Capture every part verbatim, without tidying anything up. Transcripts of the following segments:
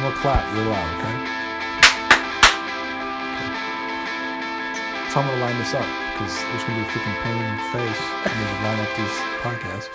we'll clap real loud, okay? So I'm going to line this up, because there's going to be freaking pain in the face when we line up these podcasts.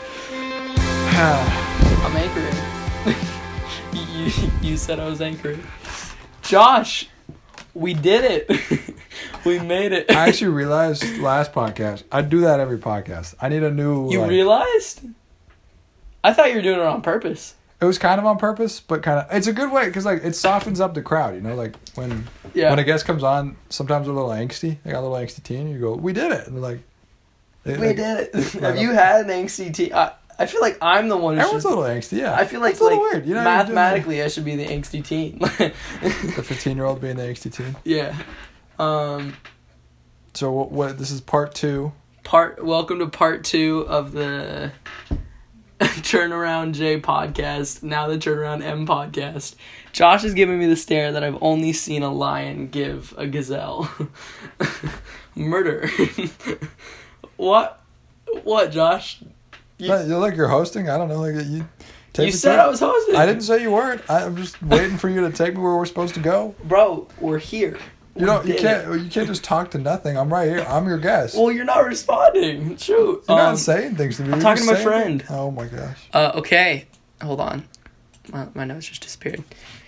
I'm anchoring. you, you, you said I was anchoring. Josh, we did it. We made it. I actually realized last podcast, I do that every podcast. I need a new... You like, realized? I thought you were doing it on purpose. It was kind of on purpose, but kind of... It's a good way, because like it softens up the crowd, you know? Like, when Yeah. when a guest comes on, sometimes they're a little angsty. They got a little angsty teen, and you go, we did it. And they're like... They, We like, did it. like, Have you had an angsty teen? I, I feel like I'm the one who Everyone's should... a little angsty, yeah. I feel like, it's a little like weird. You know, you're doing mathematically, I should be the angsty teen. the fifteen-year-old being the angsty teen. Yeah. Um, So what, what? This is part two. part. Welcome to part two of the Turnaround J podcast. Now the Turnaround M podcast. Josh is giving me the stare that I've only seen a lion give a gazelle. Murder. What? What, Josh? You, You, you like you're hosting. I don't know. Like you. Take you me said through I it. was hosting. I didn't say you weren't. I, I'm just waiting for you to take me where we're supposed to go. Bro, we're here. You don't. You did can't. You can't just talk to nothing. I'm right here. I'm your guest. Well, you're not responding. Shoot. You're Um, not saying things to me. I'm You're talking just to my saying friend. things. Oh my gosh. Uh, okay. Hold on. My, my notes just disappeared.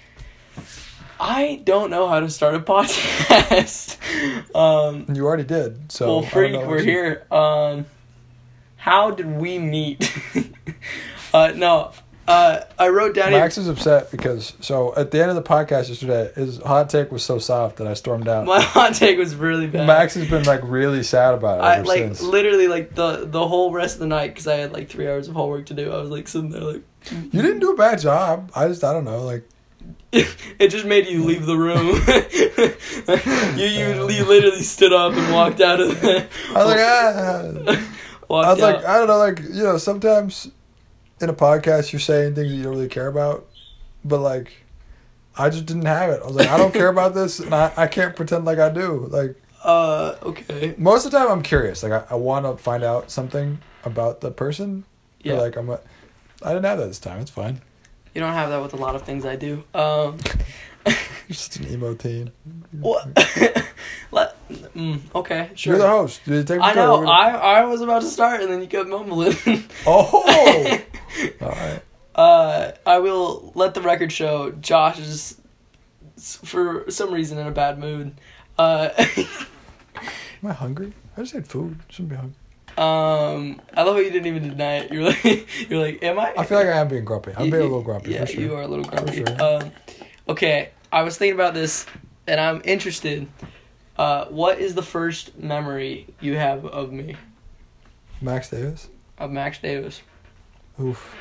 I don't know how to start a podcast. um, You already did. So. well, I don't freak, know what we're you- here. Um, how did we meet? uh, no. Uh, I wrote down Max here. is upset because so at the end of the podcast yesterday, his hot take was so soft that I stormed out. My hot take was really bad. Max has been like really sad about it I ever like since. literally like the the whole rest of the night because I had like three hours of homework to do. I was like sitting there like. You didn't do a bad job. I just I don't know like. It just made you leave the room. you, you you literally stood up and walked out of the. I was like ah. walked I was out. like I don't know like you know sometimes. In a podcast, you're saying things that you don't really care about, but like, I just didn't have it. I was like, I don't care about this, and I, I can't pretend like I do. Like, uh, okay. most of the time, I'm curious. Like, I, I want to find out something about the person. Yeah. Or like, I'm. A, I didn't have that this time. It's fine. You don't have that with a lot of things I do. Um, You're just an emo teen. what? Let, mm, okay, sure. You're the host. Did you take me I through? know. What- I I was about to start, and then you kept mumbling. Oh. All right. Uh, I will let the record show Josh is, for some reason, in a bad mood. Uh, Am I hungry? I just had food. Shouldn't be hungry. um, I love how you didn't even deny it. You're like, you're like, am I? I feel like I am being grumpy. I'm You- being a you- little grumpy. Yeah, for sure. you are a little grumpy. sure. Um, okay, I was thinking about this, and I'm interested. Uh, what is the first memory you have of me, Max Davis. of Max Davis? Oof.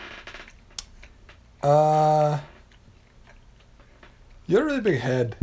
Uh, you had a really big head.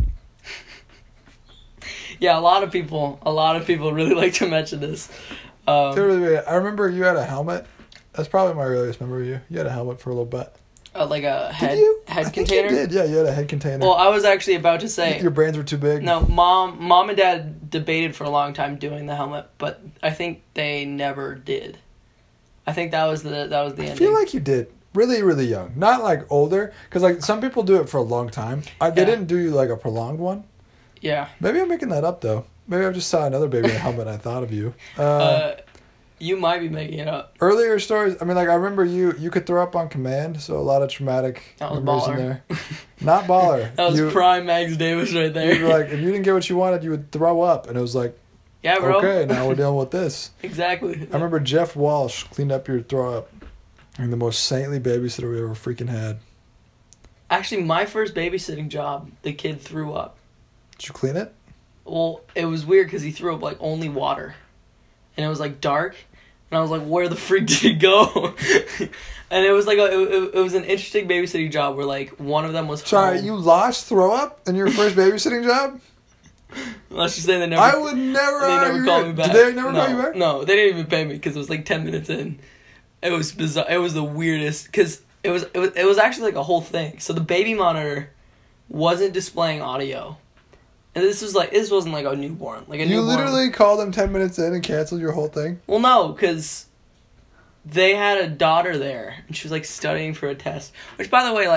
Yeah, a lot of people, a lot of people really like to mention this. You had a Um, really big, I remember you had a helmet. That's probably my earliest memory of you. You had a helmet for a little bit. uh, like a head did you? head I think container. you did. Yeah, you had a head container. Well, I was actually about to say. Your brains were too big. No, mom, mom and dad debated for a long time doing the helmet, but I think they never did. I think that was the that was the I ending. feel like you did. Really, really young. Not like older. Because like some people do it for a long time. I, they Yeah. didn't do you like a prolonged one. yeah. Maybe I'm making that up though. Maybe I just saw another baby in a helmet and I thought of you. Uh, Uh, you might be making it up. earlier stories, I mean, like, I remember you you could throw up on command, so a lot of traumatic That was memories in baller. there. Not baller. That was you, prime Max Davis right there. you were like, if you didn't get what you wanted, you would throw up. And it was like, yeah, bro. okay, now we're dealing with this. Exactly. I remember Jeff Walsh cleaned up your throw up. And the most saintly babysitter we ever freaking had. Actually, my first babysitting job, the kid threw up. Did you clean it? Well, it was weird because he threw up like only water, and it was like dark, and I was like, "Where the freak did he go?" And it was like a, it, it was an interesting babysitting job where like one of them was Sorry, home. you lost throw up in your first babysitting job? Let's just say they never. I would never They hire never you. called me back. Did they never no, call you back? No, they didn't even pay me because it was like ten minutes in. It was bizarre. It was the weirdest because it was, it was it was actually like a whole thing. So the baby monitor wasn't displaying audio, and this was like this wasn't like a newborn. Like a You newborn. literally called them ten minutes in and canceled your whole thing? Well, no, because they had a daughter there, and she was like studying for a test. Which, by the way, like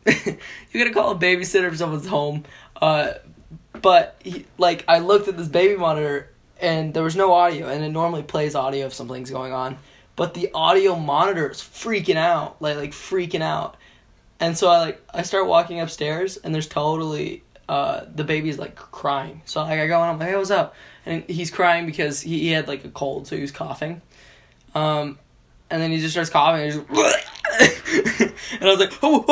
you gotta call a babysitter if someone's home. Uh, but he, like I looked at this baby monitor and there was no audio, and it normally plays audio if something's going on, but the audio monitor is freaking out, like like freaking out, and so I like I start walking upstairs and there's totally uh the baby's like crying. So like I go and I'm like, hey, what's up? And he's crying because he, he had like a cold, so he was coughing. Um, and then he just starts coughing. And, just, and I was like, oh,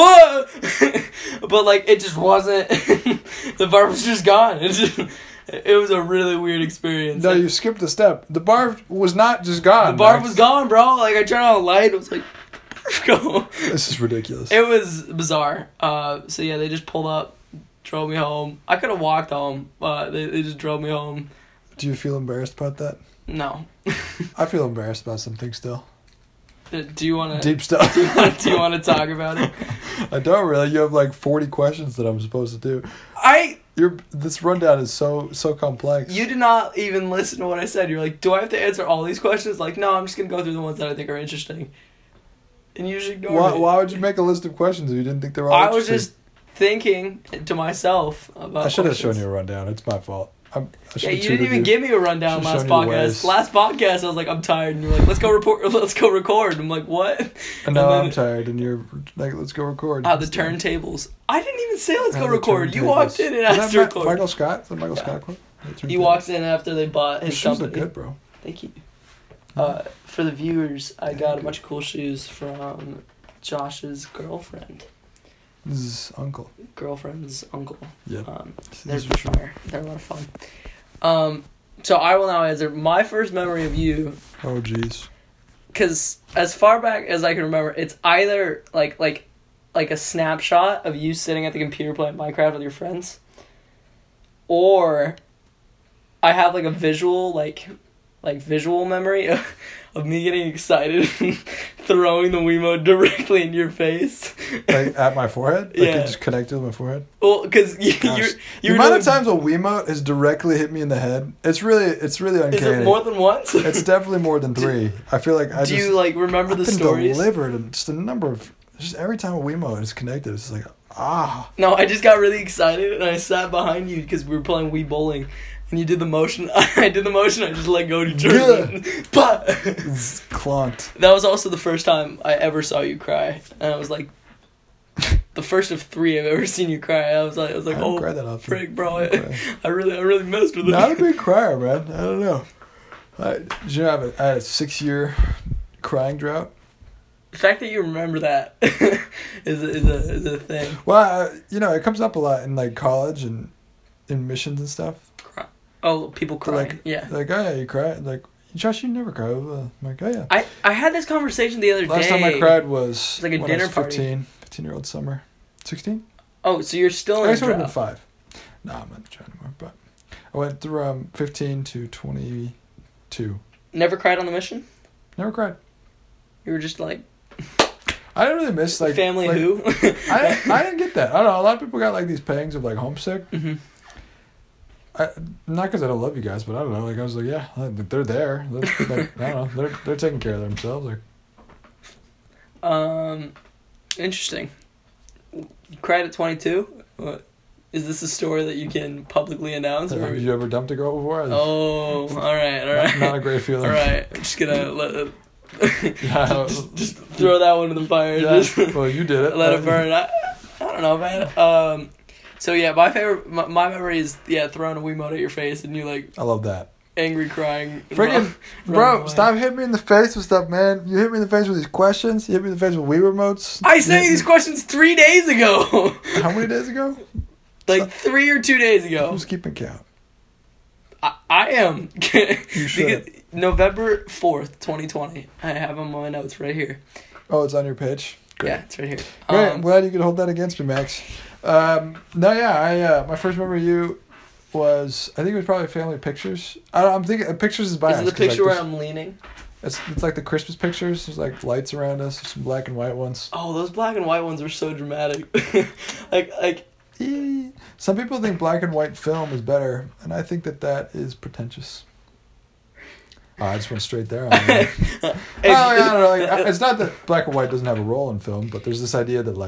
oh! But like it just wasn't. The barf was just gone. It just, it was a really weird experience. No, you skipped a step. The barf was not just gone. The barf Max. was gone, bro. Like I turned on the light. It was like, go. This is ridiculous. It was bizarre. Uh, so yeah, they just pulled up, drove me home. I could have walked home, but they they just drove me home. Do you feel embarrassed about that? No. I feel embarrassed about something still. Do you want to Deep stuff. Do you want do you want to talk about it? I don't really. You have like forty questions that I'm supposed to do. I Your this rundown is so so complex. You did not even listen to what I said. You're like, do I have to answer all these questions? Like, no, I'm just gonna go through the ones that I think are interesting. And you just ignore Why, me. why would you make a list of questions if you didn't think they were all I was interesting? just thinking to myself about. I should have questions. shown you a rundown. It's my fault. I'm, I Yeah, you didn't even give me a rundown last Should've shown you the podcast. ways. Last podcast, I was like, I'm tired, and you're like, let's go report. Let's go record. I'm like, what? And now then- I'm tired, and you're like, let's go record. Ah, the turntables. I didn't even say let's Ah, go the record. You turntables. walked in and Is asked that to Ma- record. Michael Scott? Is that Michael Yeah. Scott quote? The He turntables. walks in after they bought His his shoes company. look good, bro. Thank you. Uh, for the viewers, I got a bunch of cool shoes from Josh's girlfriend. This is Uncle. Girlfriend's uncle. Yeah. Um, These they're are fire. They're a lot of fun. Um, so I will now answer my first memory of you, Oh, jeez. because as far back as I can remember, it's either like like like a snapshot of you sitting at the computer playing Minecraft with your friends, or I have like a visual like like visual memory of, of me getting excited and throwing the Wiimote directly in your face. Like at my forehead? Like Yeah. it just connected with my forehead? Well, because you, Gosh. you're The you're amount doing, of times a Wiimote has directly hit me in the head, it's really, it's really uncanny. is it more than once? It's definitely more than three. I feel like I Do just... you like remember I've the been stories? delivered and just a number of... Just every time a Wiimote is connected, it's like, ah. No, I just got really excited and I sat behind you because we were playing Wii Bowling, and you did the motion. I did the motion. I just let go to turn. But It's clonked. that was also the first time I ever saw you cry, and I was like, the first of three I've ever seen you cry. I was like, I was like, I don't oh, cry that often. frick, bro, I I, don't cry. I really, I really messed with it. Not a big crier, man. I don't know. I, did you know I, have a, I had a six-year crying drought? The fact that you remember that is a, is a is a thing. Well, I, you know, it comes up a lot in like college and in missions and stuff. Cry. Oh, people They're crying. like, yeah. Like, oh yeah, you cry. Like, Josh, you never cry. I'm like, oh yeah. I, I had this conversation the other Last day. time I cried was like a when dinner I was party. fifteen. fifteen-year-old summer. sixteen? Oh, so you're still I in guess a I would have been drought. five. No, I'm not in the drought anymore. But I went through um, fifteen to twenty-two. Never cried on the mission? Never cried. You were just like, I didn't really miss like family like, who? I didn't, I didn't get that. I don't know. A lot of people got like these pangs of like homesick. hmm I, not because I don't love you guys, but I don't know. Like I was like, yeah, like, they're there. They're, like, I don't know. They're they're taking care of themselves. Like Um, interesting. You cried at twenty-two? What? Is this a story that you can publically announce? Or... have you ever dumped a girl before? Oh, all right, all right. Not, not a great feeling. All right, I'm just gonna let it, Yeah, just, just throw that one in the fire. and Yeah, Just well, you did it. let Uh, it burn. I, I don't know, man. Um, so yeah, my favorite, my, my memory is yeah, throwing a Wiimote at your face and you like I love that. angry crying. and Friggin', run- bro, running away. stop hitting me in the face with stuff, man. You hit me in the face with these questions. You hit me in the face with Wii remotes. I sent you You- these questions three days ago. How many days ago? Like three or two days ago. Who's keeping count? I, I am. You should. Because November fourth, twenty twenty. I have them on my notes right here. Oh, it's on your page. Great. Yeah, it's right here. Great. Um, I'm glad you could hold that against me, Max. Um, no, yeah, I uh, my first memory of you was I think it was probably family pictures. I don't, I'm thinking uh, pictures is biased. is it the 'cause, like, picture where this- I'm leaning? It's it's like the Christmas pictures. There's like lights around us. There's some black and white ones. Oh, those black and white ones were so dramatic. like, like. Eh. Some people think black and white film is better, and I think that that is pretentious. Oh, I just went straight there. On that. oh, yeah, I don't know. Like, it's not that black and white doesn't have a role in film, but there's this idea that like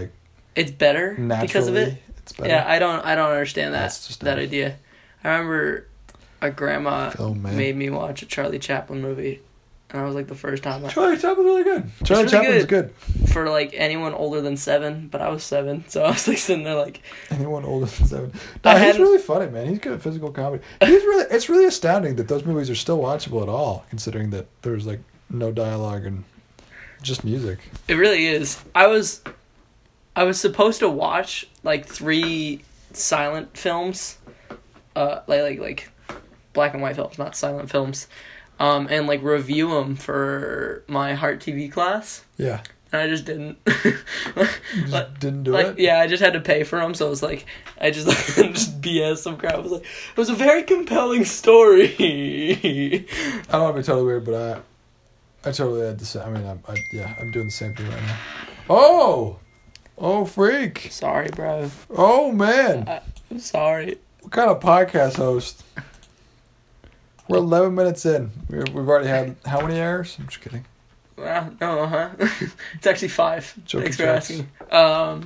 It's better naturally, because of it. It's better. Yeah, I don't. I don't understand that. That's just that dumb. idea. I remember, a grandma Film, man. made me watch a Charlie Chaplin movie, and I was like the first time I, Charlie Chaplin's really good. Charlie really Chaplin's good. for like anyone older than seven, but I was seven, so I was like sitting there like, Anyone older than seven. I No, he's hadn't- really funny, man. He's good at physical comedy. He's really. It's really astounding that those movies are still watchable at all, considering that there's like no dialogue and just music. it really is. I was, I was supposed to watch like three silent films, uh, like like like, black and white films, not silent films, um, and like review them for my Heart T V class. Yeah. And I just didn't. You just Like- didn't do like, it. yeah, I just had to pay for them, so it was like, I just just B S some crap. I was like, it was a very compelling story. I don't want to be totally weird, but I, I totally had the same. I mean, I'm, I, yeah, I'm doing the same thing right now. Oh, oh, freak! Sorry, bro. Oh man, I, I'm sorry. what kind of podcast host? We're eleven minutes in. We're, we've already had how many errors? I'm just kidding. Well, no, huh? It's actually five. Joking Thanks for jokes. asking. Um,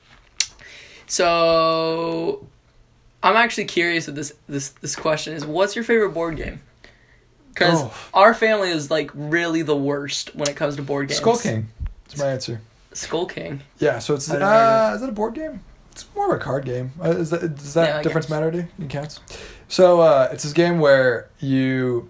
so, I'm actually curious with this this this question is, what's your favorite board game? Because Oh. our family is like really the worst when it comes to board games. Skull King. That's my answer. Skull King. Yeah. So it's I don't know. uh, is it a board game? It's more of a card game. Uh, is that does that Yeah, I difference guess. matter to you? It counts. So uh, it's this game where you.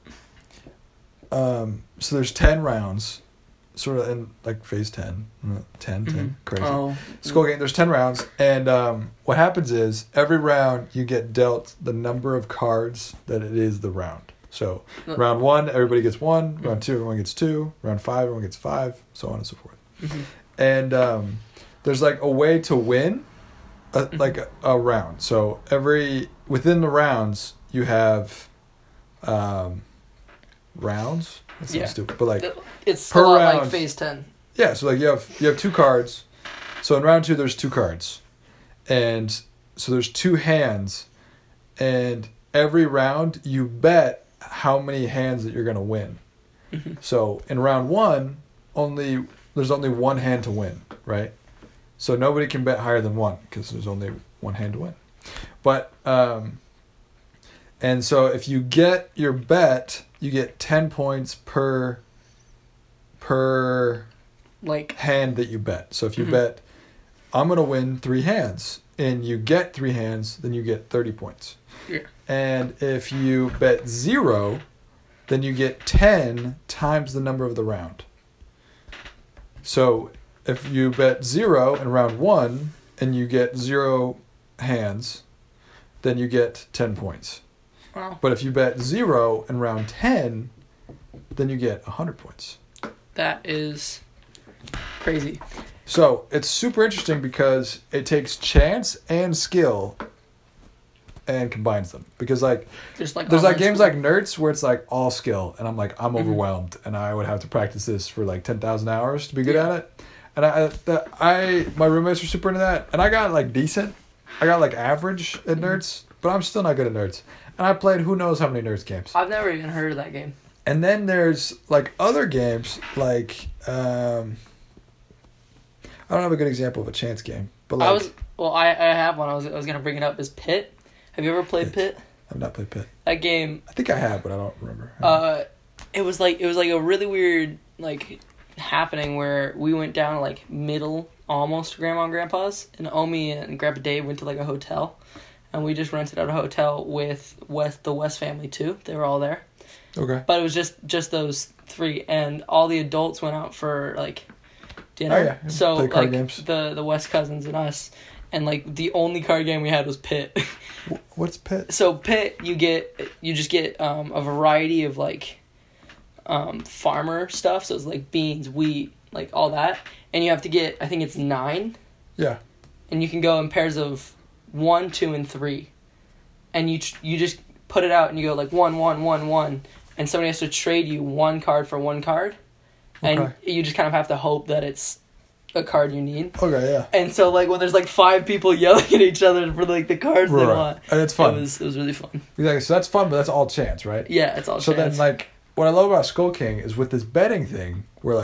Um. So there's ten rounds, sort of in like phase ten, uh, ten, ten, Mhm. crazy. Oh. Skull game. There's ten rounds, and um, what happens is every round you get dealt the number of cards that it is the round. So Uh, round one, everybody gets one. Round two, everyone gets two. Round five, everyone gets five. So on and so forth. Mhm. And um, there's like a way to win, a, Mhm. like a, a round. So every within the rounds you have um, rounds. That's Yeah. yeah. stupid, but like. It's Per a lot like round. phase ten. Yeah, so like you have you have two cards. So in round two there's two cards. And so there's two hands. And every round you bet how many hands that you're gonna win. Mhm. So in round one, only there's only one hand to win, right? So nobody can bet higher than one because there's only one hand to win. But um and so if you get your bet, you get ten points per per Like, hand that you bet. So if you Mhm. bet, I'm going to win three hands, and you get three hands, then you get thirty points. Yeah. And if you bet zero, then you get ten times the number of the round. So if you bet zero in round one, and you get zero hands, then you get ten points. wow, But if you bet zero in round ten, then you get one hundred points. that is crazy. So it's super interesting because it takes chance and skill and combines them. Because like Just like there's like online games school. like Nerds where it's like all skill and I'm like I'm Mhm. overwhelmed and I would have to practice this for like ten thousand hours to be good Yeah. at it. And I that I my roommates were super into that and I got like decent. I got like average at Mhm. Nerds, but I'm still not good at Nerds. And I played who knows how many Nerds games. I've never even heard of that game. And then there's like other games like um I don't have a good example of a chance game, but like I was well, I, I have one. I was I was gonna bring it up. Is Pit? Have you ever played Pit? I've not played Pit. That game. I think I have, but I don't remember. Uh, it was like it was like a really weird like happening where we went down to, like middle almost grandma and grandpa's, and Omi and Grandpa Dave went to like a hotel, and we just rented out a hotel with West the West family too. They were all there. Okay. But it was just just those three, and all the adults went out for like dinner. Oh, yeah. So Play card like games. the the West cousins and us, and like the only card game we had was Pit. Wh- What's Pit? So Pit, you get you just get um, a variety of like um, farmer stuff. So it's like beans, wheat, like all that, and you have to get I think it's nine, Yeah. and you can go in pairs of one, two, and three, and you tr- you just put it out and you go like one, one, one, one, and somebody has to trade you one card for one card, and Okay. you just kind of have to hope that it's a card you need. Okay, yeah. And so like when there's like five people yelling at each other for like the cards they Right. want, And it's fun. It was it was really fun. Exactly. So that's fun, but that's all chance, right? Yeah, it's all So chance. then, like, what I love about Skull King is with this betting thing, where like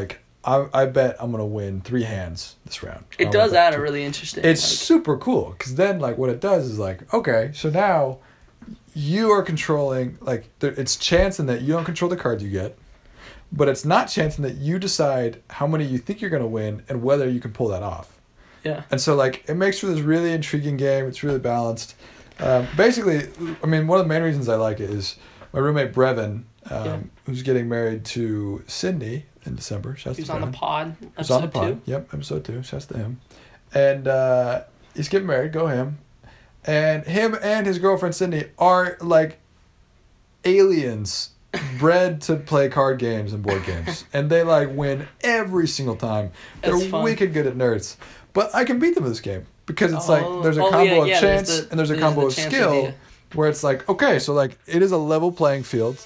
I, I bet I'm gonna win three hands this round. It I'm does gonna bet add a two. really interesting. It's like, super cool because then like what it does is like okay, so now you are controlling like there, it's chancing that you don't control the cards you get, but it's not chancing that you decide how many you think you're gonna win and whether you can pull that off. Yeah. And so like it makes for this really intriguing game. It's really balanced. Um, basically, I mean, one of the main reasons I like it is my roommate Brevin, um, Yeah. who's getting married to Sydney in December. Shouts He's to on the Brevin. pod. He's on the Episode pod. two. Yep, episode two. Shouts to him. And uh, he's getting married. Go him. And him and his girlfriend Sydney are like aliens bred to play card games and board games. And they like win every single time. They're That's fun. wicked good at nerds. But I can beat them in this game. Because it's Oh, like there's a oh, combo yeah, of yeah, chance there's the- and there's a there's combo the of chance skill idea. where it's like, okay, so like it is a level playing field.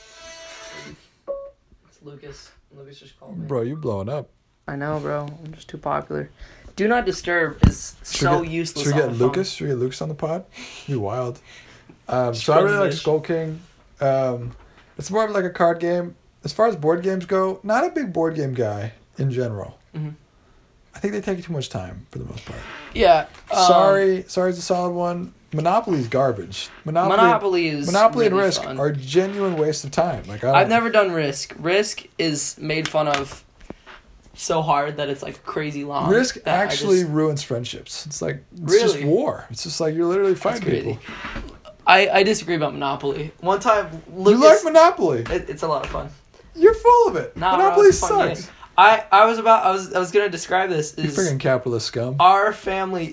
It's Lucas. Lucas just called me. Bro, you blowing up. I know, bro. I'm just too popular. Do not disturb is Should so we get, useless. Should we on get the phone. Lucas? Should we get Lucas on the pod? Be wild. Um, so I really like Sponge. Skull King. Um, it's more of like a card game. As far as board games go, not a big board game guy in general. Mhm. I think they take too much time for the most part. Yeah. um, Sorry, sorry is a solid one. Monopoly's garbage. Monopoly, Monopoly is Monopoly really and Risk fun. are genuine waste of time. Like I don't, I've never done Risk. Risk is made fun of so hard that it's like crazy long. Risk that I actually just- ruins friendships. It's like it's Really? just war. It's just like you're literally That's fighting crazy. people. I, I disagree about Monopoly. One time, Lucas. You like Monopoly? it, it's a lot of fun. You're full of it. Nah, bro, Monopoly it's a fun sucks. game. I, I was about I was I was gonna describe this You is freaking capitalist scum. our family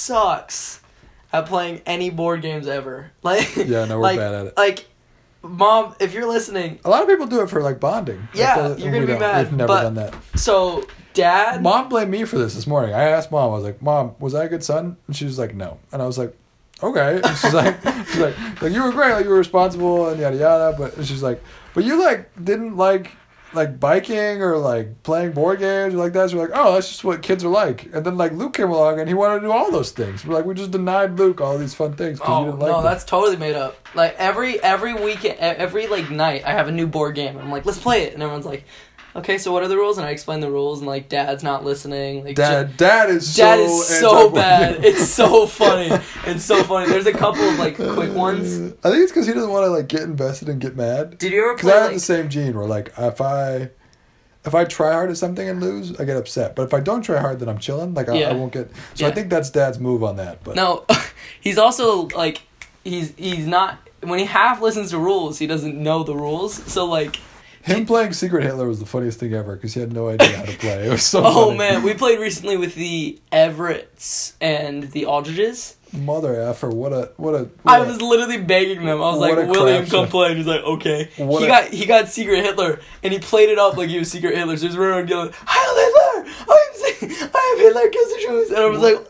sucks at playing any board games ever. Like Yeah, no, we're like, bad at it. Like, mom, if you're listening, A lot of people do it for like bonding. Like, Yeah, the- you're we gonna be don't. mad, We've never but- done that. so dad. Mom blamed me for this this morning. I asked mom. I was like, "Mom, was I a good son?" And she was like, "No." And I was like, "Okay." And she's like, "She's like, like you were great. Like you were responsible and yada yada." But she's like, "But you like didn't like." like biking or like playing board games or like that. So we're like, oh, that's just what kids are like. And then like Luke came along and he wanted to do all those things. We're like, we just denied Luke all these fun things because Oh you didn't like no, them. that's totally made up. Like every every weekend, every like night, I have a new board game, and I'm like, let's play it, and everyone's like, okay, so what are the rules? And I explain the rules, and like dad's not listening. Like Dad, Dad is Dad so is so anti-board bad. game. It's so funny. It's so funny. There's a couple of like quick ones. I think it's because he doesn't want to like get invested and get mad. Did you ever Because play I have like? the same gene where like if I if I try hard at something and lose, I get upset. But if I don't try hard, then I'm chilling. Like I, Yeah. I won't get. So Yeah. I think that's Dad's move on that. But No, he's also like he's he's not when he half listens to rules, he doesn't know the rules. So like, him playing Secret Hitler was the funniest thing ever because he had no idea how to play. It was so. oh funny. man, we played recently with the Everetts and the Aldridges. Mother effer! What a what a. What I a- was literally begging them. I was What like, a William, crap come show. play. And he's like, okay. What he a- got he got Secret Hitler, and he played it up like he was Secret Hitler. So he was running around yelling, Heil Hitler! I am, I am Hitler, kiss the Jews! And I was like,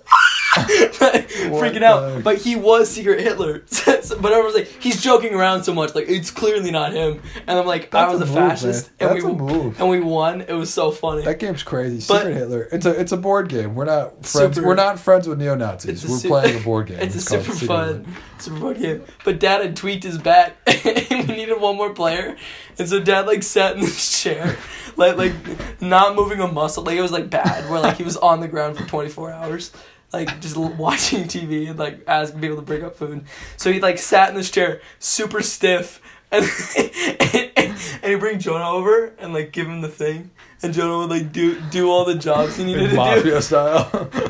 like, freaking out. the- But he was Secret Hitler. So- but I was like, he's joking around so much. Like, it's clearly not him. And I'm like, I That's was a a, move, fascist. man. And That's we a move. and we won. It was so funny. That game's crazy. But- Secret Hitler. It's a it's a board game. We're not friends. Super- We're not friends with neo Nazis. It's a We're su- playing a board game. It's, a called super Secret fun, Hitler. super fun game. But Dad had tweaked his bat, and we needed one more player, and so Dad like sat in this chair, like like not moving a muscle. Like it was like bad, where like he was on the ground for twenty four hours, like just l- watching T V and like asking people to bring up food. So he like sat in this chair, super stiff, and and, and he'd bring Jonah over and like give him the thing, and Jonah would like do do all the jobs he needed to do. Mafia style.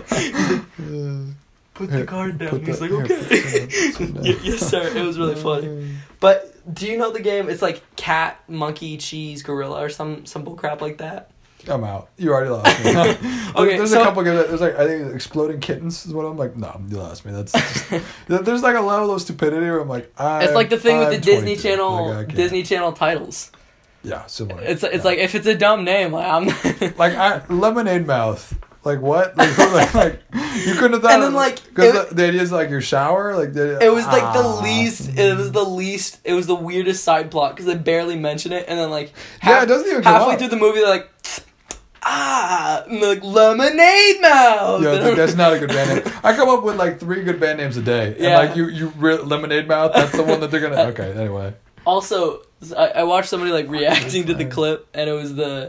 Put the card down. Put He's the- like, here, okay. put some down. Y- yes, sir. It was really funny. But do you know the game? It's like cat, monkey, cheese, gorilla, or some some bull crap like that. I'm out. You already lost me. Okay, there's so- a couple games. That, there's like I think Exploding Kittens is one of them. Like no, you lost me. That's just, there's like a level of stupidity where I'm like I. It's like the thing with I'm the Disney twenty-two. Channel Like, I can't. Disney Channel titles. Yeah, similar. It's it's Yeah. like if it's a dumb name, like I'm. like I, Lemonade Mouth. Like what? Like, like, like you couldn't have thought. And then, like, because it- the, the idea is like your shower. Like the, It was like the ah. least. It was the least. It was the weirdest side plot because they barely mention it, and then like Yeah, it doesn't even come halfway up. through the movie, they're like, ah, and they're like lemonade mouth. Yeah, And it's like, I'm- that's not a good band name. I come up with like three good band names a day. And Yeah. like you, you re- Lemonade Mouth. That's the one that they're gonna. Okay, anyway. Also, I, I watched somebody like reacting to the clip, and it was the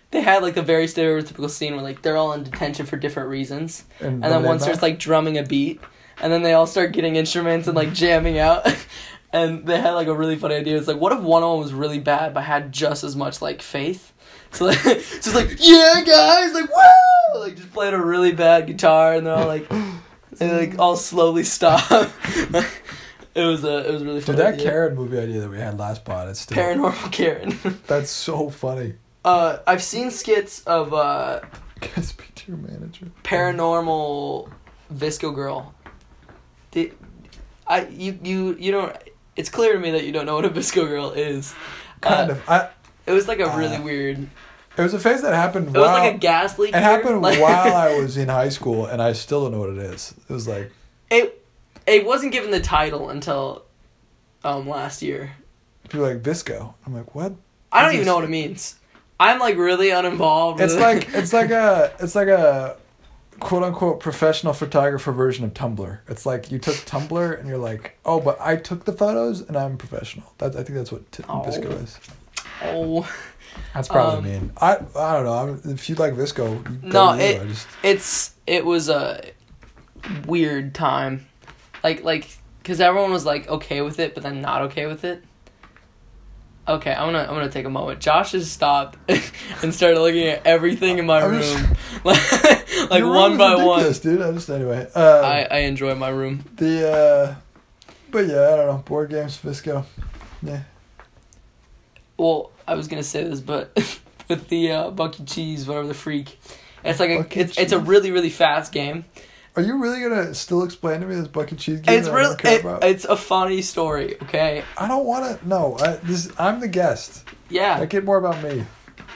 they had like the very stereotypical scene where like they're all in detention for different reasons, And, and then one back? starts like drumming a beat, and then they all start getting instruments and like jamming out. And they had like a really funny idea. It's like, what if one of them was really bad but had just as much like faith? So like, so it's like, yeah, guys, like woo, like just playing a really bad guitar, and they're all like, they like all slowly stop. It was a, it was really funny. Dude, that idea. Karen movie idea that we had last pod, it's still Paranormal Karen. That's so funny. Uh, I've seen skits of uh, Can I speak to your manager? Paranormal Visco Girl. Did I you you you don't? It's clear to me that you don't know what a Visco Girl is. Kind Uh, of. I. It was like a really Uh, weird. It was a phase that happened. It was while, like a gas leak. It happened like, while I was in high school, and I still don't know what it is. It was like It it wasn't given the title until um last year. people were like Visco. I'm like, what? I don't Is even this- know what it means. I'm like really uninvolved. It's with like it's like a it's like a quote unquote professional photographer version of Tumblr. It's like you took Tumblr and you're like, oh, but I took the photos and I'm professional. That's I think that's what t- Oh. Visco is. oh. That's probably Um, mean. I I don't know. I'm, if you like Visco, you No, go to you. it- I just It's it was a weird time, like like because everyone was like okay with it, but then not okay with it. Okay, I'm gonna I'm gonna take a moment. Josh has stopped and started looking at everything in my I'm room, just- like, like Your one room by is one. ridiculous, dude. I just anyway. Um, I I enjoy my room. The uh, but yeah, I don't know. Board games, Visco. Yeah. Well, I was gonna say this, but with the uh, Bucky Cheese, whatever the freak, it's like a Bucky it's it's a Cheese. really really fast game. Are you really gonna still explain to me this bucket cheese game? It's that I really don't care it, about? it's a funny story. Okay, I don't want to. No, I, this I'm the guest. yeah. Make it more about me.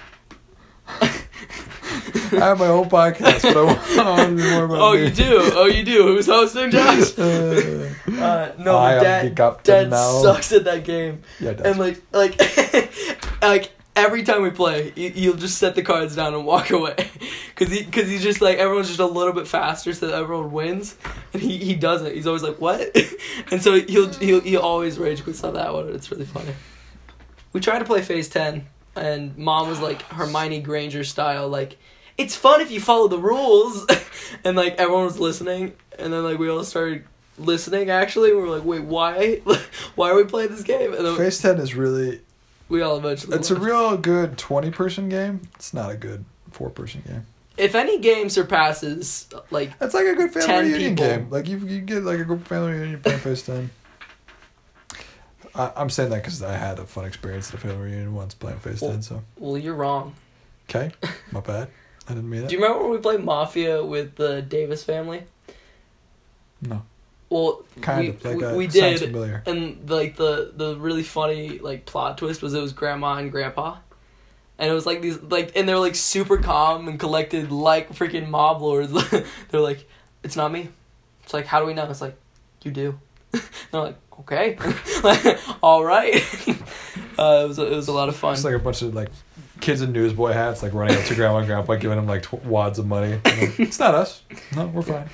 I have my own podcast, but I want, I want it to be more about Oh, me. you do. Oh, you do. Who's hosting, Josh? Uh, Uh, no, I am but dad, the captain dad now. sucks at that game. yeah, that's And like, like, like every time we play, he, he'll just set the cards down and walk away, cause he, cause he's just like everyone's just a little bit faster, so that everyone wins, and he, he doesn't. He's always like, what? And so he'll he'll he always rage quits on that one. And it's really funny. We tried to play Phase Ten, and Mom was like Hermione Granger style, like it's fun if you follow the rules, and like everyone was listening, and then like we all started listening actually. We were like, wait, why? Why are we playing this game? And then Phase ten is really. we all eventually. It's a left. real good twenty person game. It's not a good four person game. If any game surpasses like It's like a good family ten reunion people. game. Like you, you get like a group family reunion, you're playing Phase ten. I, I'm saying that because I had a fun experience at a family reunion once playing Phase Well- ten. So well, you're wrong. okay, my bad. I didn't mean it. Do you remember when we played Mafia with the Davis family? No, Well, kind we, of like we, a, we sounds did, familiar. and like the the really funny like plot twist was it was grandma and grandpa, and it was like these like and they're like super calm and collected like freaking mob lords. They're like, it's not me. It's like, how do we know? It's like, you do. They're like, okay, like, all right. Uh, it was a, it was a lot of fun. It's like a bunch of like kids in newsboy hats, like running up to grandma and grandpa, giving them like tw- wads of money. Like, it's not us. No, we're fine.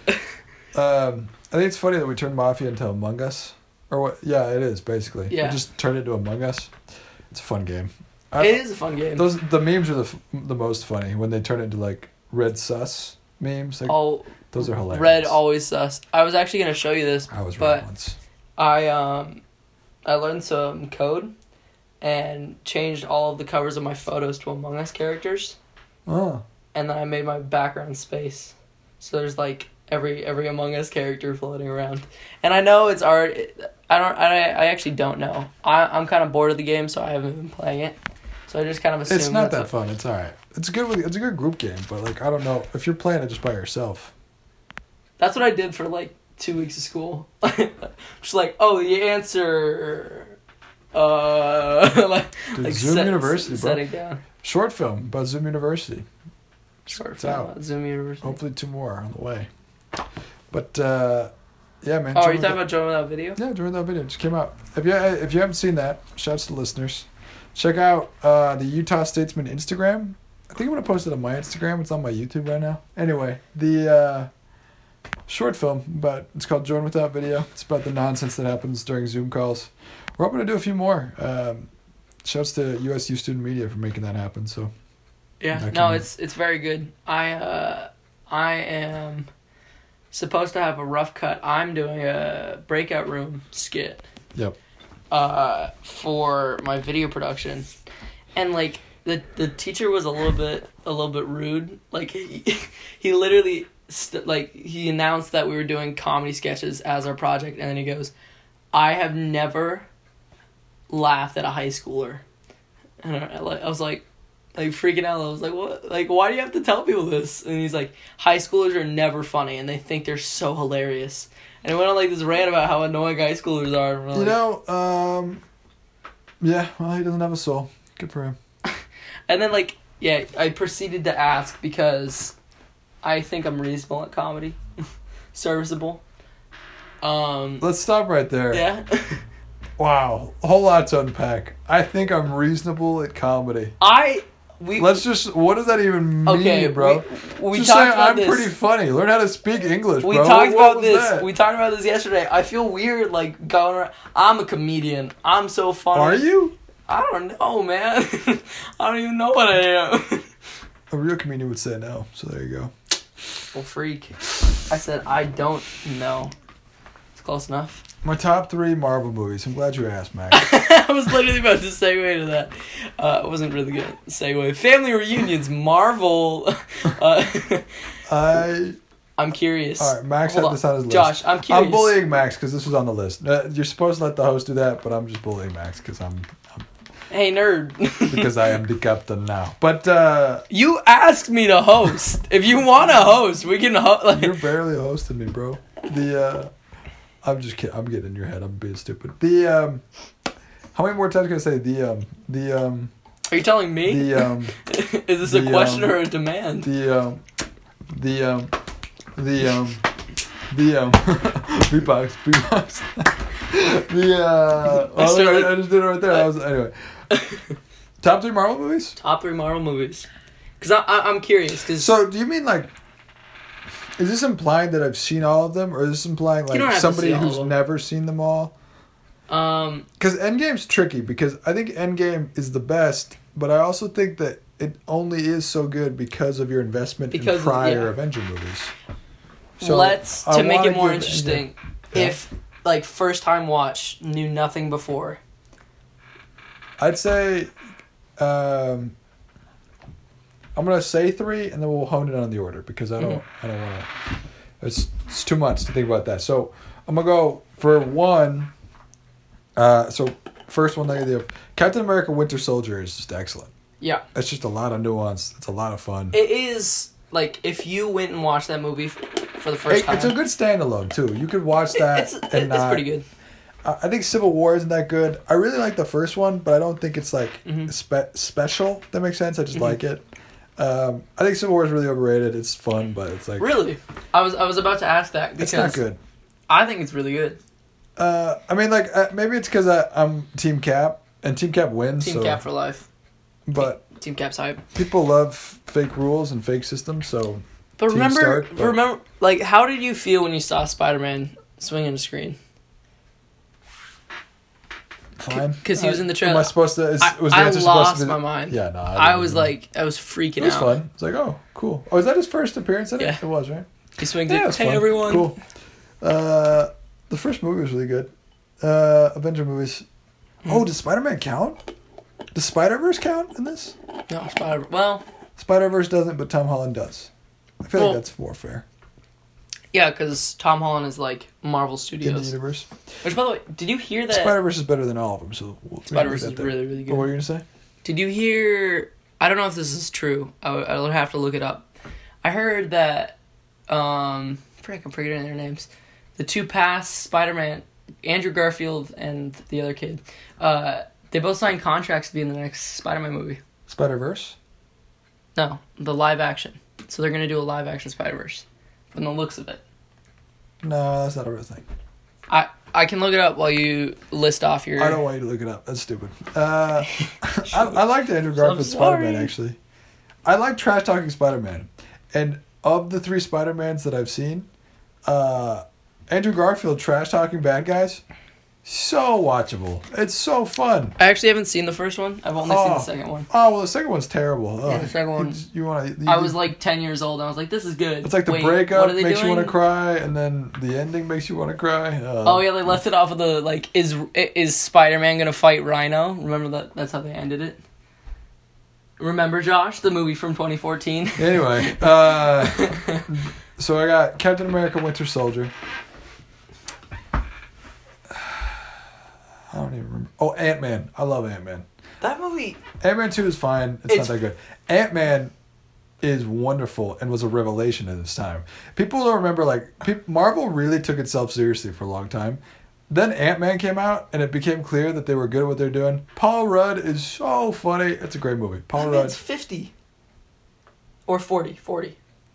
Um, I think it's funny that we turned Mafia into Among Us, or what? Yeah, it is basically. Yeah. We just turned it into Among Us. It's a fun game. I, It is a fun game. Those the memes are the f- the most funny when they turn it into like red sus memes. Like, Oh, those are hilarious. red always sus. I was actually gonna show you this. I was but right once. I um, I learned some code, and changed all of the covers of my photos to Among Us characters, Oh, and then I made my background space. So there's like every every Among Us character floating around, and I know it's art. I don't. I I actually don't know. I I'm kind of bored of the game, so I haven't been playing it. So I just kind of assume it's not that's that what- fun. It's all right. It's a good. It's a good group game, but like I don't know if you're playing it just by yourself. That's what I did for like two weeks of school. Just like, oh, the answer. Uh, like, Dude, like Zoom set- University, bro. setting down. Short film about Zoom University. Short It's film, out. uh, Zoom University. Hopefully two more on the way. But uh, yeah, man. Oh, are join you with talking that- about joining without video? Yeah, during that video, it just came out. If you if you haven't seen that, shouts to the listeners. Check out uh, the Utah Statesman Instagram. I think I'm gonna post it on my Instagram. It's on my YouTube right now. Anyway, the uh, short film, but it's called Join Without Video. It's about the nonsense that happens during Zoom calls. We're hoping to do a few more. Um, shouts to U S U Student Media for making that happen. So Yeah, That no, can- it's it's very good. I uh, I am supposed to have a rough cut. I'm doing a breakout room skit. Yep. Uh, for my video production, and like the the teacher was a little bit a little bit rude. Like he, he literally st- like he announced that we were doing comedy sketches as our project, and then he goes, "I have never laughed at a high schooler," and I, like I was like. Like freaking out, I was like, "What? Like, why do you have to tell people this?" And he's like, "High schoolers are never funny, and they think they're so hilarious." And it went on like this rant about how annoying high schoolers are. And we're You like, know, um, yeah. Well, he doesn't have a soul. Good for him. and then like, yeah, I proceeded to ask because I think I'm reasonable at comedy, serviceable. Um, Let's stop right there. yeah. Wow, a whole lot to unpack. I think I'm reasonable at comedy. I we Let's just. What does that even mean, okay, bro? We, we just talked saying about I'm this. pretty funny. Learn how to speak English, We bro. talked What about was this. that? We talked about this yesterday. I feel weird, like going around. I'm a comedian. I'm so funny. Are you? I don't know, man. I don't even know what I am. A real comedian would say no. So there you go. Well, freak. I said I don't know. It's close enough. My top three Marvel movies. I'm glad you asked, Max. I was literally about to segue to that. Uh, I wasn't really good at segue. Family reunions, Marvel. Uh, I. I'm curious. All right, Max Hold had on. this on his list. Josh, I'm curious. I'm bullying Max because this was on the list. Uh, you're supposed to let the host do that, but I'm just bullying Max because I'm, I'm Hey, nerd. because I am the captain now. But uh, You asked me to host. If you want to host, we can host. Like, you're barely hosting me, bro. The uh, I'm just kidding. I'm getting in your head. I'm being stupid. The um, how many more times can I say the um, the um, are you telling me? the um, Is this the, a question um, or a demand? the um, the um, the um, the um, beatbox, beatbox. the uh, I oh, started- look, I just did it right there. I was anyway. Top three Marvel movies. Top three Marvel movies. Because I, I, I'm curious. Cause So, do you mean like? Is this implying that I've seen all of them, or is this implying don't like have to somebody see all of who's them. never seen them all? um, Because Endgame's tricky because I think Endgame is the best, but I also think that it only is so good because of your investment Because in of- prior yeah. Avenger movies. let's I to make wanna it more give interesting. Endgame- Yeah. If like first time watch, knew nothing before. I'd say, um, I'm gonna say three, and then we'll hone it on the order because I don't, Mm-hmm. I don't want to. It's it's too much to think about that. So I'm gonna go for one. Uh, so first one, like the Captain America: Winter Soldier is just excellent. Yeah, It's just a lot of nuance. It's a lot of fun. it is like if you went and watched that movie f- for the first It- time. it's a good standalone too. You could watch that. It's and it's not, pretty good. I I think Civil War isn't that good. I really like the first one, but I don't think it's like Mhm. spe- special. That makes sense. I just Mhm. like it. Um, I think Civil War is really overrated. It's fun, but it's like Really, I was I was about to ask that because it's not good. I think it's really good. Uh, I mean, like uh, maybe it's because I'm Team Cap and Team Cap wins. Team so, Cap for life. But Team Cap's hype. people love fake rules and fake systems, so But Team remember, Stark, but- remember, like, how did you feel when you saw Spider-Man swinging the screen? fine. 'Cause he was Uh, in the Am trailer. I supposed to? Is, I, was the I answer lost supposed to be my the- mind. Yeah, no. I didn't was even- like, I was freaking it was out. fun. It's like, oh, cool. Oh, is that his first appearance in it? Yeah. It was, right? He swings Yeah, it it. was Hey fun. everyone. Cool. Uh, the first movie was really good. Uh, Avenger movies. Hmm. Oh, does Spider-Man count? Does Spider-Verse count in this? No, Spider. Well, Spider-Verse doesn't, but Tom Holland does. I feel Well, like that's more fair yeah, because Tom Holland is like Marvel in the Studios. universe. Which, by the way, did you hear that Spider-Verse is better than all of them, so we'll Spider Verse leave is that there. really, really What were good? you gonna say? Did you hear? I don't know if this is true. I would, I would have to look it up. I heard that. Um, frick, I'm forgetting their names. The two past Spider-Man, Andrew Garfield and the other kid, uh, they both signed contracts to be in the next Spider-Man movie. Spider-Verse? No, the live action. So they're gonna do a live action Spider-Verse, from the looks of it. No, that's not a real thing. I I can look it up while you list off your. I don't want you to look it up. That's stupid. Uh, I, I liked Andrew I'm Garfield sorry. Spider-Man, actually. I like trash-talking Spider-Man. And of the three Spider-Mans that I've seen, uh, Andrew Garfield trash-talking bad guys, So watchable. It's so fun. I actually haven't seen the first one. I've only oh. seen the second one. Oh, well, the second one's terrible. Oh, yeah, the second one. You, you want to? I was like ten years old, and I was like, "This is good." It's like the Wait, breakup makes doing? you want to cry, and then the ending makes you want to cry. Uh, oh yeah, they left it off of the like, is is Spider-Man gonna fight Rhino? Remember that? That's how they ended it. Remember, Josh, the movie from twenty fourteen. Anyway, uh, so I got Captain America: Winter Soldier. I don't even remember. Oh, Ant-Man. I love Ant-Man. That movie... Ant-Man two is fine. It's, It's- not that good. Ant-Man is wonderful and was a revelation at its time. People don't remember, like, pe- Marvel really took itself seriously for a long time. Then Ant-Man came out, and it became clear that they were good at what they're doing. Paul Rudd is so funny. It's a great movie. Paul That Rudd. man's fifty. Or forty. forty.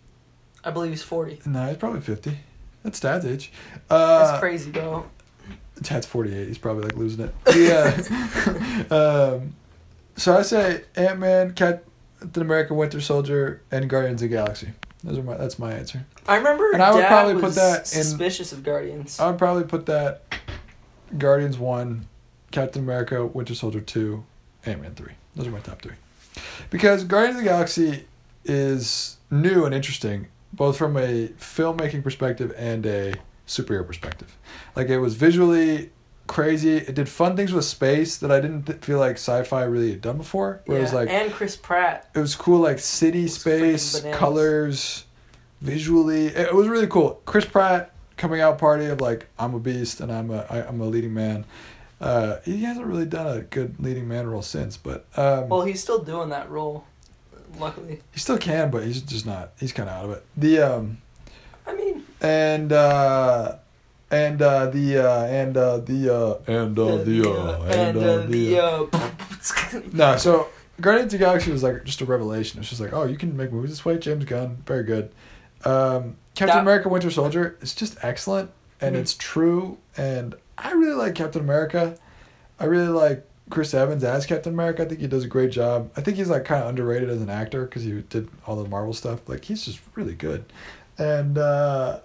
I believe he's forty. No, he's probably fifty. That's Dad's age. Uh, That's crazy, though. Tad's forty-eight. He's probably like losing it. Yeah. um, so I say Ant-Man, Captain America, Winter Soldier, and Guardians of the Galaxy. Those are my. That's my answer. I remember And I would Dad probably was put that in- suspicious of Guardians. I would probably put that Guardians one, Captain America, Winter Soldier two, Ant-Man three. Those are my top three. Because Guardians of the Galaxy is new and interesting, both from a filmmaking perspective and a superhero perspective. Like, it was visually crazy. It did fun things with space that I didn't th- feel like sci-fi really had done before. Where yeah, it was like, and Chris Pratt. it was cool, like city was space, freaking bananas. colors, visually. It, it was really cool. Chris Pratt coming out party of like, I'm a beast and I'm a I, I'm a leading man. Uh, he hasn't really done a good leading man role since, but um, Well, he's still doing that role, luckily. he still can, but he's just not. He's kind of out of it. The um, I mean... and uh, and uh, the uh, and uh, the uh, and uh, the uh, and uh, the uh, uh, no. So Guardians of the Galaxy was like just a revelation. It's just like, oh, you can make movies this way. James Gunn, very good. Um, Captain That- America: Winter Soldier is just excellent, and Mhm. it's true. And I really like Captain America. I really like Chris Evans as Captain America. I think he does a great job. I think he's like kind of underrated as an actor because he did all the Marvel stuff. Like, he's just really good. And uh,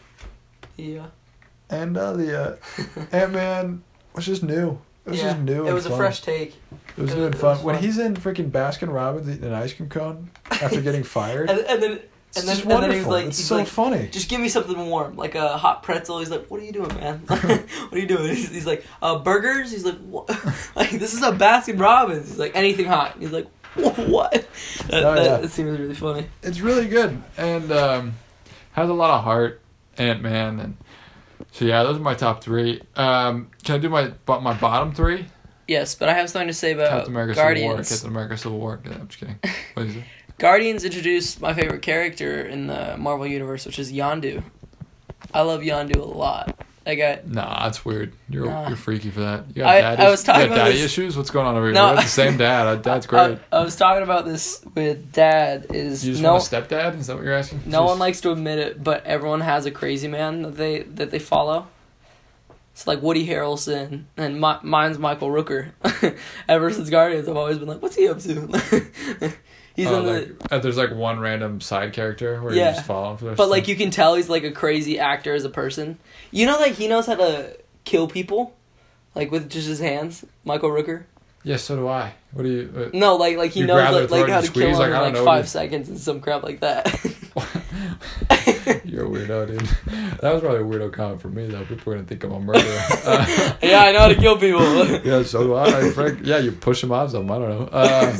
yeah. and uh, the uh, Ant-Man was just new. It was yeah. just new. It and was fun. a fresh take. It was it new and was- it fun. was When fun. he's in freaking Baskin Robbins eating an ice cream cone after getting fired, And, and then... it's And then, just and then wonderful. he was like, it's he's so like, funny. just give me something warm, like a hot pretzel. He's like, what are you doing, man? What are you doing? He's, he's like, uh, burgers? He's like, what? Like, this is a Baskin Robbins. He's like, anything hot. He's like, what? That, Oh, that, yeah. that seems really funny. It's really good and um, has a lot of heart. Ant-Man and so yeah, those are my top three. Um, can I do my but my bottom three? Yes, but I have something to say about Captain America Civil War. Guardians. Captain America Civil War. Yeah, I'm just kidding. What is it? Guardians introduced my favorite character in the Marvel Universe, which is Yondu. I love Yondu a lot. I got... Nah, that's weird. You're Nah. you're freaky for that. You got I- daddy, I was talking you got about daddy this- issues. What's going on over here? No. We have the same dad. Uh, Dad's great. I, I was talking about this with Dad. Is you just no want a stepdad? Is that what you're asking? no Just- one likes to admit it, but everyone has a crazy man that they that they follow. It's like Woody Harrelson, and my, mine's Michael Rooker. Ever since Guardians, I've always been like, "What's he up to?" He's Oh, on the, like, uh, there's like one random side character where Yeah. you just follow him for their but like stuff. you can tell he's like a crazy actor as a person. You know that he knows how to kill people, like with just his hands. Michael Rooker. Yeah, so do I. What do you? Uh, No, like like he You knows grab their like, like throat how and to squeeze, kill him like, in I don't like know, five dude. seconds and some crap like that. You're a weirdo, dude. That was probably a weirdo comment for me, though. People are gonna think I'm a murderer. Uh, Yeah, I know how to kill people. yeah, so do I. Frank. Yeah, you push them off something. I don't know. Uh,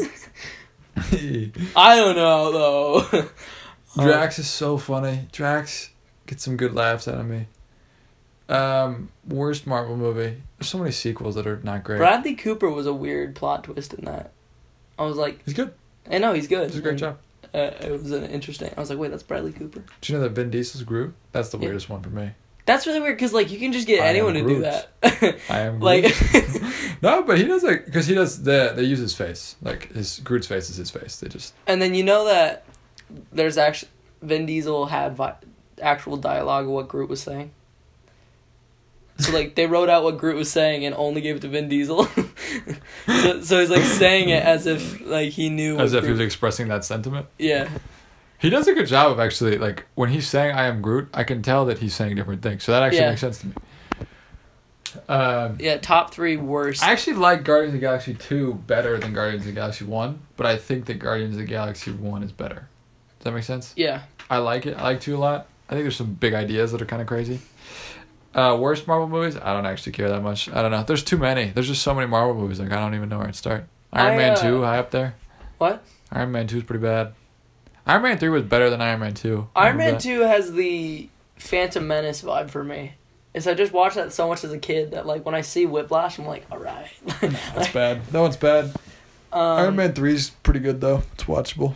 I don't know though. Drax is so funny. Drax gets some good laughs out of me. Um, worst Marvel movie. There's so many sequels that are not great. Bradley Cooper was a weird plot twist in that. I was like, He's good. I know he's good. He does a great And, job. Uh, it was an interesting. I was like, wait, that's Bradley Cooper. Do you know that Vin Diesel's Groot? That's the Yeah. weirdest one for me. That's really weird because like you can just get I am anyone to do Groot. that. I am like, Groot. No, but he does it because he does the they use his face. Like his Groot's face is his face. They just and then you know that there's actually Vin Diesel had vi- actual dialogue of what Groot was saying. So like they wrote out what Groot was saying and only gave it to Vin Diesel. so so he's like saying it as if like he knew. as what if he was Groot- expressing that sentiment. Yeah. He does a good job of actually, like, when he's saying I am Groot, I can tell that he's saying different things. So that actually Yeah. makes sense to me. Um, Yeah, top three worst. I actually like Guardians of the Galaxy two better than Guardians of the Galaxy one, but I think that Guardians of the Galaxy one is better. Does that make sense? Yeah. I like it. I like two a lot. I think there's some big ideas that are kind of crazy. Uh, worst Marvel movies? I don't actually care that much. I don't know. There's too many. There's just so many Marvel movies. Like I don't even know where to start. Iron I, Man uh, two, high up there. What? Iron Man two is pretty bad. Iron Man three was better than Iron Man two. Iron Remember Man that? two has the Phantom Menace vibe for me. Is I just watched that so much as a kid that like when I see Whiplash, I'm like, all right. That's bad. That one's bad. Um, Iron Man three is pretty good though. It's watchable.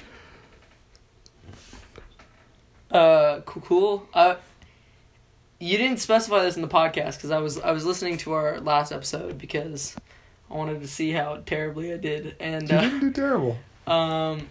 Uh, cool. cool. Uh, you didn't specify this in the podcast because I was I was listening to our last episode because I wanted to see how terribly I did, and You uh, didn't do terrible. um,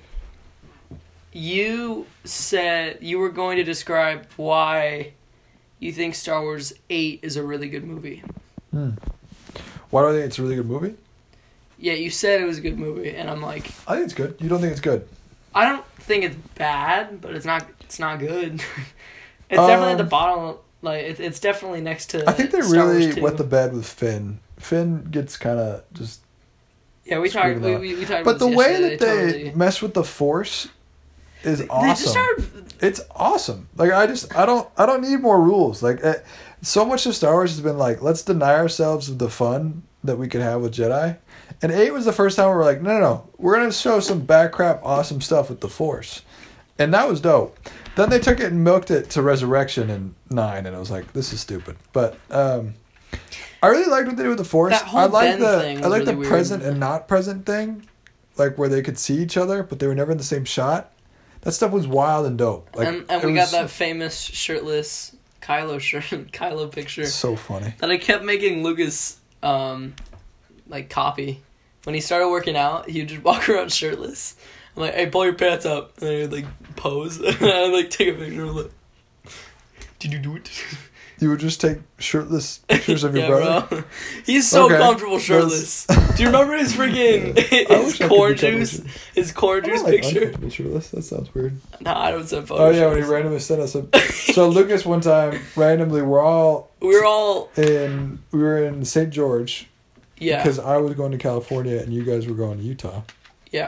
you said you were going to describe why you think Star Wars eight is a really good movie. Hmm. Why do I think it's a really good movie? Yeah, you said it was a good movie, and I'm like, I think it's good. You don't think it's good? I don't think it's bad, but it's not it's not good. It's definitely at the Um, bottom. Like it's it's definitely next to. I think they Star Wars really two. wet the bed with Finn. Finn gets kind of just. Yeah, we talked. screwed We, up. we, we talked. But about the this way yesterday, that they totally. mess with the Force is They awesome. just started. It's awesome. Like I just I don't I don't need more rules. Like uh, so much of Star Wars has been like let's deny ourselves of the fun that we could have with Jedi. And eight was the first time we were like no no no we're gonna show some back crap awesome stuff with the Force, and that was dope. Then they took it and milked it to Resurrection in nine, and I was like this is stupid. But um, I really liked what they did with the Force. That whole I like Ben the thing I was like really the weird. present and not present thing, like where they could see each other but they were never in the same shot. That stuff was wild and dope. Like, and and it we was got that famous shirtless Kylo shirt, Kylo picture so funny. that I kept making Lucas um, like copy. When he started working out, he would just walk around shirtless. I'm like, hey, pull your pants up, and he would like pose, and I'd like take a picture of it. Did you do it? You would just take shirtless pictures of your Yeah, brother. bro. He's so Okay. comfortable shirtless. Do you remember his freaking I wish his I could corn be comfortable juice? shirtless. His corn I juice don't like picture. uncomfortable shirtless. That sounds weird. No, I don't send photos. Oh yeah, when he randomly sent us a. So Lucas one time randomly we're all We were all in we were in Saint George yeah because I was going to California and you guys were going to Utah. yeah.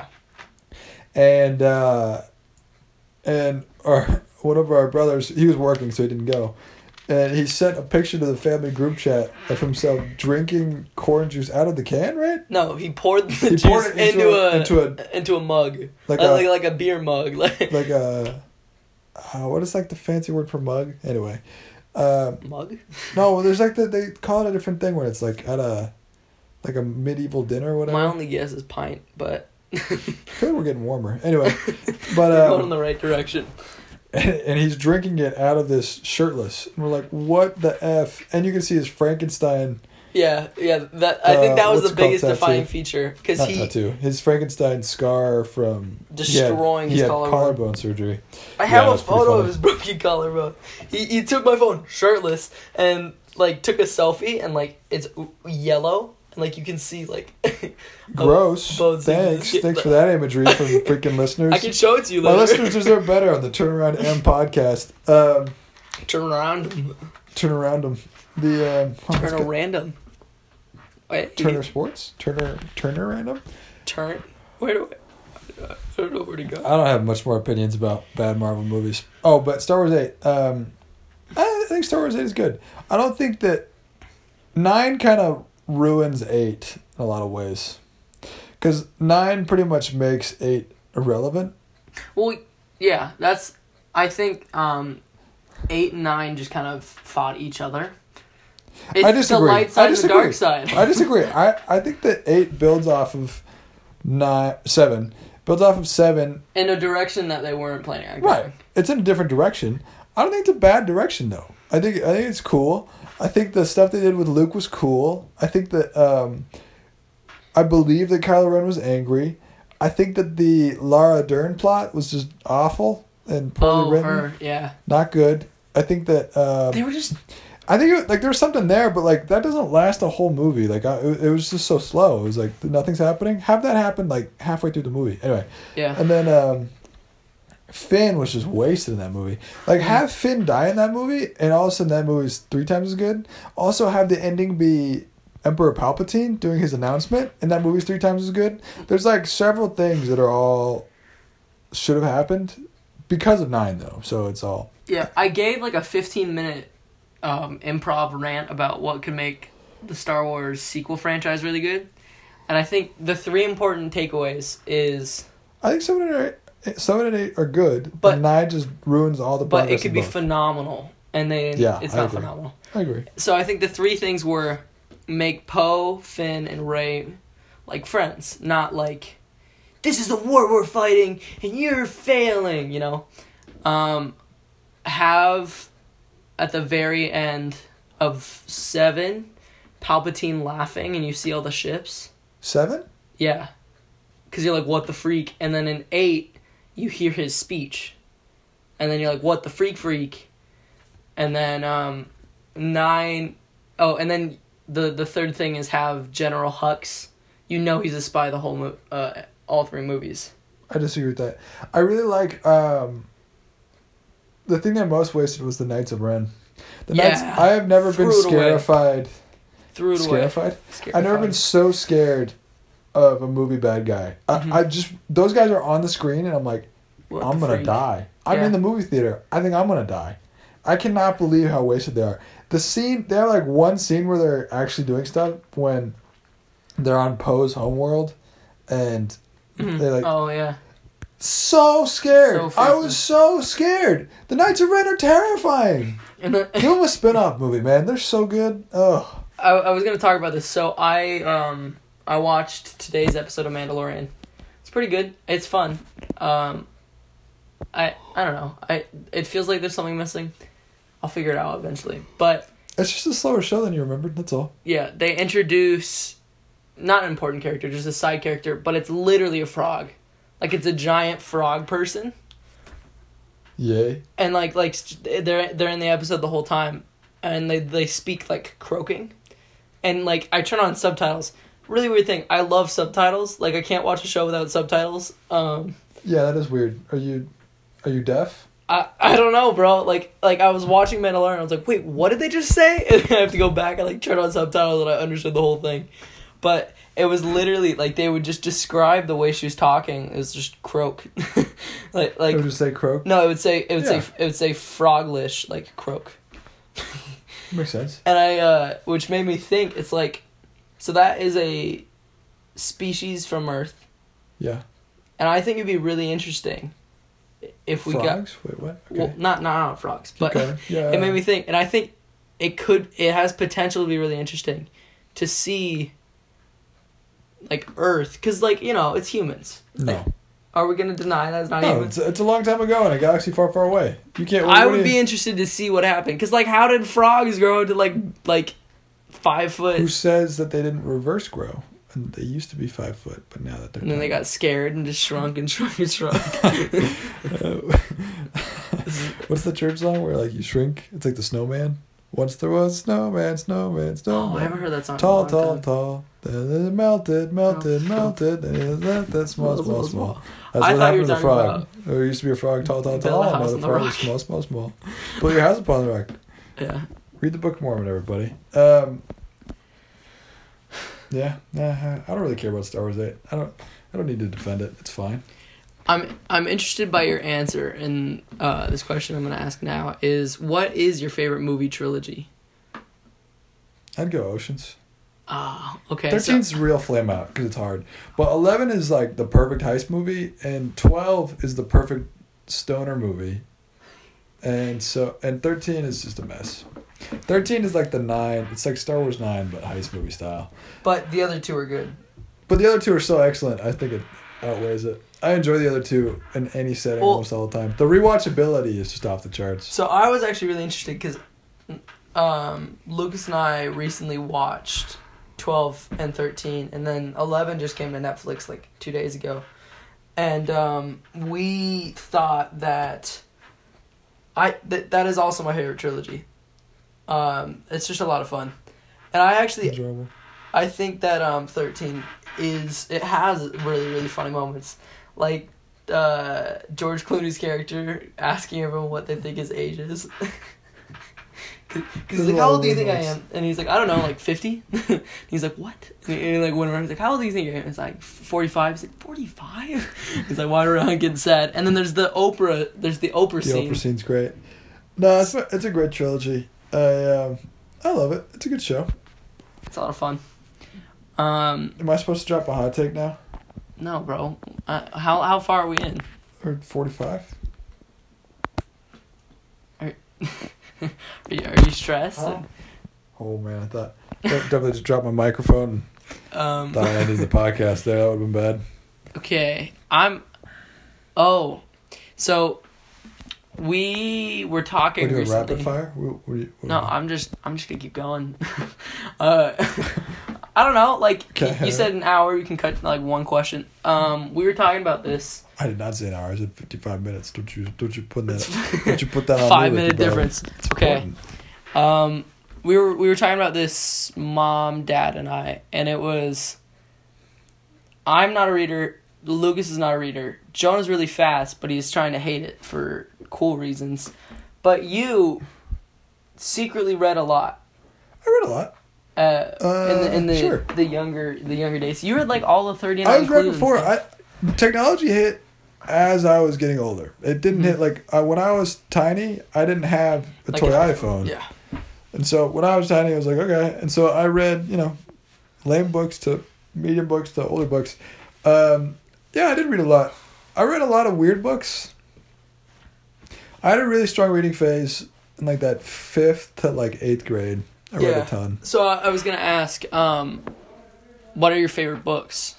And uh, and our one of our brothers, he was working so he didn't go. And he sent a picture to the family group chat of himself drinking corn juice out of the can, right? No, he poured the He juice poured it into, into a, a- into a- into a mug, Like like a- like, like a beer mug, like, Like a, uh, what is like the fancy word for mug? Anyway, um, mug. no, there's like the, they call it a different thing when it's like at a, like a medieval dinner or whatever. My only guess is pint, but I feel like we're getting warmer. Anyway, but we're going in um, the right direction. and, and he's drinking it out of this shirtless. And we're like, what the F? And you can see his Frankenstein, Yeah, yeah. That I think Uh, that was what's the it called, biggest tattoo? defining feature because not he. tattoo, his Frankenstein scar from Destroying he his had, he had collarbone. collarbone surgery. I have Yeah, a that's pretty photo of funny. his broken collarbone. He he took my phone shirtless and like took a selfie and like it's yellow and like you can see like. Gross. bones and Thanks. shit. Thanks for that imagery from freaking listeners. I can show it to you My later. listeners deserve better on the Turnaround M podcast. Um, Turn around. turn around them. The um, oh, Turn it's a got- random. Wait. Turner Sports. Turner Turner random. Turn. Where do I? I don't know where to go. I don't have much more opinions about bad Marvel movies. Oh, but Star Wars eight. Um, I think Star Wars eight is good. I don't think that nine kind of ruins eight in a lot of ways, because nine pretty much makes eight irrelevant. Well, yeah, that's. I think um, eight and nine just kind of fought each other. It's I disagree. the light side I and the disagree. dark side. I disagree. I, I think that eight builds off of nine, seven. Builds off of seven. In a direction that they weren't planning on. Right. going. It's in a different direction. I don't think it's a bad direction though. I think I think it's cool. I think the stuff they did with Luke was cool. I think that um, I believe that Kylo Ren was angry. I think that the Laura Dern plot was just awful and poorly Oh, written. her, yeah. Not good. I think that um, They were just. I think it, like there was something there, but like that doesn't last a whole movie. Like I, it, it was just so slow. It was like nothing's happening. Have that happen like halfway through the movie. Anyway, Yeah. and then um, Finn was just wasted in that movie. Like, have Finn die in that movie, and all of a sudden that movie's three times as good. Also, have the ending be Emperor Palpatine doing his announcement, and that movie's three times as good. There's, like, several things that are all should have happened because of nine, though. So it's all... Yeah, I gave, like, a fifteen-minute um, improv rant about what could make the Star Wars sequel franchise really good. And I think the three important takeaways is... I think seven and eight... Seven and eight are good, but but nine just ruins all the progress. But it could be both. phenomenal, and they yeah, it's I not agree. phenomenal. I agree. So I think the three things were make Poe, Finn, and Rey like friends, not like this is the war we're fighting and you're failing. You know, um, have at the very end of seven, Palpatine laughing, and you see all the ships. Seven? Yeah, because you're like, what the freak, and then in eight. You hear his speech, and then you're like, what the freak freak, and then um, nine, oh, and then the, the third thing is have General Hux, you know he's a spy the whole, mo- uh, all three movies. I disagree with that. I really like, um, the thing that most wasted was the Knights of Ren. The Yeah, Knights, I have never been threw it away. scarified. Threw it away. Scarified? I've never been so scared of a movie bad guy. Mm-hmm. I, I just, those guys are on the screen and I'm like, What I'm the gonna freak? die. I'm Yeah. in the movie theater. I think I'm gonna die. I cannot believe how wasted they are. The scene, they have like one scene where they're actually doing stuff when they're on Poe's homeworld and Mhm. they're like, oh, yeah. so scared. So I freaky. was so scared. The Knights of Ren are terrifying. And the, Give them a spin-off movie, man. They're so good. Ugh. I, I was going to talk about this. So I um I watched today's episode of Mandalorian. It's pretty good. It's fun. Um, I I don't know. I It feels like there's something missing. I'll figure it out eventually. But It's just a slower show than you remembered. That's all. yeah, they introduce not an important character, just a side character, but it's literally a frog. Like it's a giant frog person. Yay. And like like they're they're in the episode the whole time, and they they speak like croaking, and like I turn on subtitles. Really weird thing. I love subtitles. Like I can't watch a show without subtitles. Um, Yeah, that is weird. Are you, are you deaf? I I don't know, bro. Like like I was watching Mandalorian. And I was like, wait, what did they just say? And I have to go back and like turn on subtitles, and I understood the whole thing. But it was literally like they would just describe the way she was talking. It was just croak, like like. I would just say croak. No, it would say it would Yeah. say it would say froglish, like croak. Makes sense. And I uh which made me think it's like so that is a species from Earth. Yeah. And I think it'd be really interesting if we Frogs? Wait, what? got well not not not frogs, but Okay. Yeah. it made me think, and I think it could it has potential to be really interesting to see like Earth, cuz like, you know, it's humans. No. Are we going to deny that it's not No, humans? it's, it's a long time ago in a galaxy far, far away. You can't. I what would do be you- interested to see what happened, cuz like how did frogs grow to like like five foot? Who says that they didn't reverse grow? And they used to be five foot, but now that they're. And then they got scared and just shrunk and shrunk and shrunk. Uh, What's the church song where like you shrink? It's like the snowman. Once there was snowman, snowman, snowman. Oh, I haven't heard that song. in a Tall, long tall, time. tall. Then it melted, melted, Oh. melted. And it left that small, small, small. That's I what thought you happened were to the talking frog. about- There used to be a frog, tall, tall, Build tall. a house Now the on the frog is rock. small, small, small. Build your house upon the rock. Yeah. Read the Book of Mormon, everybody. Um, yeah, nah, I don't really care about Star Wars eight. I don't. I don't need to defend it. It's fine. I'm I'm interested by your answer, and uh, this question I'm going to ask now is, what is your favorite movie trilogy? I'd go Oceans. Ah, okay. Thirteen's So, real flame out because it's hard, but eleven is like the perfect heist movie, and twelve is the perfect stoner movie, and so and thirteen is just a mess. Thirteen is like the nine. It's like Star Wars nine, but heist movie style. but the other two are good. But the other two are so excellent. I think it outweighs it. I enjoy the other two in any setting Well- almost all the time. The rewatchability is just off the charts. So I was actually really interested because um, Lucas and I recently watched twelve and thirteen, and then eleven just came to Netflix like two days ago. And um, we thought that I th- that is also my favorite trilogy. Um, it's just a lot of fun. And I actually Enjoyable. I think that um thirteen is it has really really funny moments. Like uh, George Clooney's character asking everyone what they think his age is. Because he's like, how old do you think I am? And he's like, I don't know, like fifty? He's like, what? And he, and he like went around, he's like, how old do you think I am? It's like, forty-five? He's like, forty-five? He's like, wandering around getting sad. And then there's the Oprah, there's the Oprah The scene. Oprah scene's great. No, it's, it's a great trilogy. I, um, I love it. It's a good show. It's a lot of fun. Um, Am I supposed to drop a hot take now? no, bro. Uh, how how far are we in? Or forty-five? Are you, are you stressed? Oh. Oh, man, I thought... I definitely just dropped my microphone. Um, Thought I ended the podcast there. That would have been bad. Okay, I'm... Oh, so we were talking We're doing recently... rapid fire? What, what are you, what No, are you- I'm just I'm just gonna keep going. uh, I don't know. Like Okay. you said, an hour. You can cut like one question. Um, we were talking about this I did not say an hour. I said fifty-five minutes. Don't you don't you put that don't you put that on five me, minute Ricky, bro. difference. It's Okay. important. Um, we were we were talking about this, mom, dad, and I, and it was. I'm not a reader. Lucas is not a reader. Jonah's really fast, but he's trying to hate it for cool reasons. But you secretly read a lot. I read a lot. Uh, Uh, in the in the, sure. the younger the younger days, you read like all of thirty-nine. I was right Clues and before. stuff. I technology hit as I was getting older. It didn't Mhm. hit like uh, when I was tiny. I didn't have a Like toy an iPhone. Yeah. And so when I was tiny, I was like, okay. And so I read, you know, lame books to medium books to older books. Um, yeah, I did read a lot. I read a lot of weird books. I had a really strong reading phase in like that fifth to like eighth grade. I read Yeah. a ton. So I, I was gonna ask, um, what are your favorite books?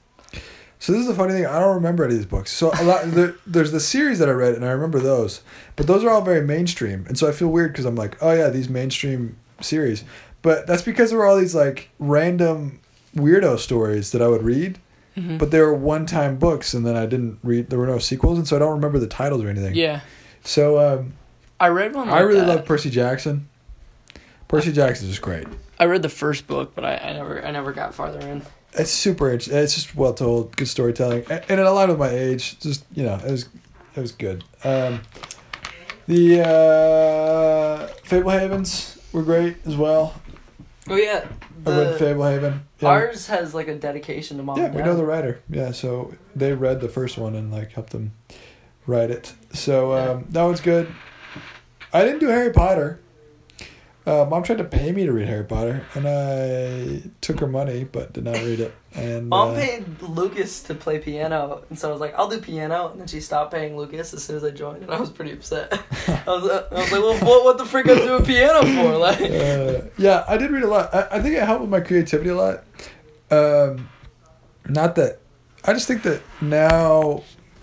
So this is the funny thing. I don't remember any of these books. So a lot there, there's the series that I read, and I remember those. But those are all very mainstream, and so I feel weird because I'm like, oh yeah, these mainstream series. But that's because there were all these like random weirdo stories that I would read. Mm-hmm. But they were one-time books, and then I didn't read. There were no sequels, and so I don't remember the titles or anything. Yeah, So um, I read one. Like I really that. love Percy Jackson. Percy Jackson is great. I read the first book, but I, I never I never got farther in. It's super. int- It's just well told, good storytelling, and and it aligned with my age. Just you know, it was it was good. Um, the uh, Fablehavens were great as well. Oh yeah, I read the, Fablehaven. Yeah, ours has like a dedication to mom. yeah, and we dad. know the writer. Yeah, so they read the first one and like helped them write it. So um, that was good. I didn't do Harry Potter. Uh, Mom tried to pay me to read Harry Potter, and I took her money, but did not read it. And Mom uh, paid Lucas to play piano, and so I was like, I'll do piano, and then she stopped paying Lucas as soon as I joined, and I was pretty upset. I was, I was like, well, what, what the frick am I doing piano for? Like, uh, yeah, I did read a lot. I, I think it helped with my creativity a lot. Um, not that, I just think that now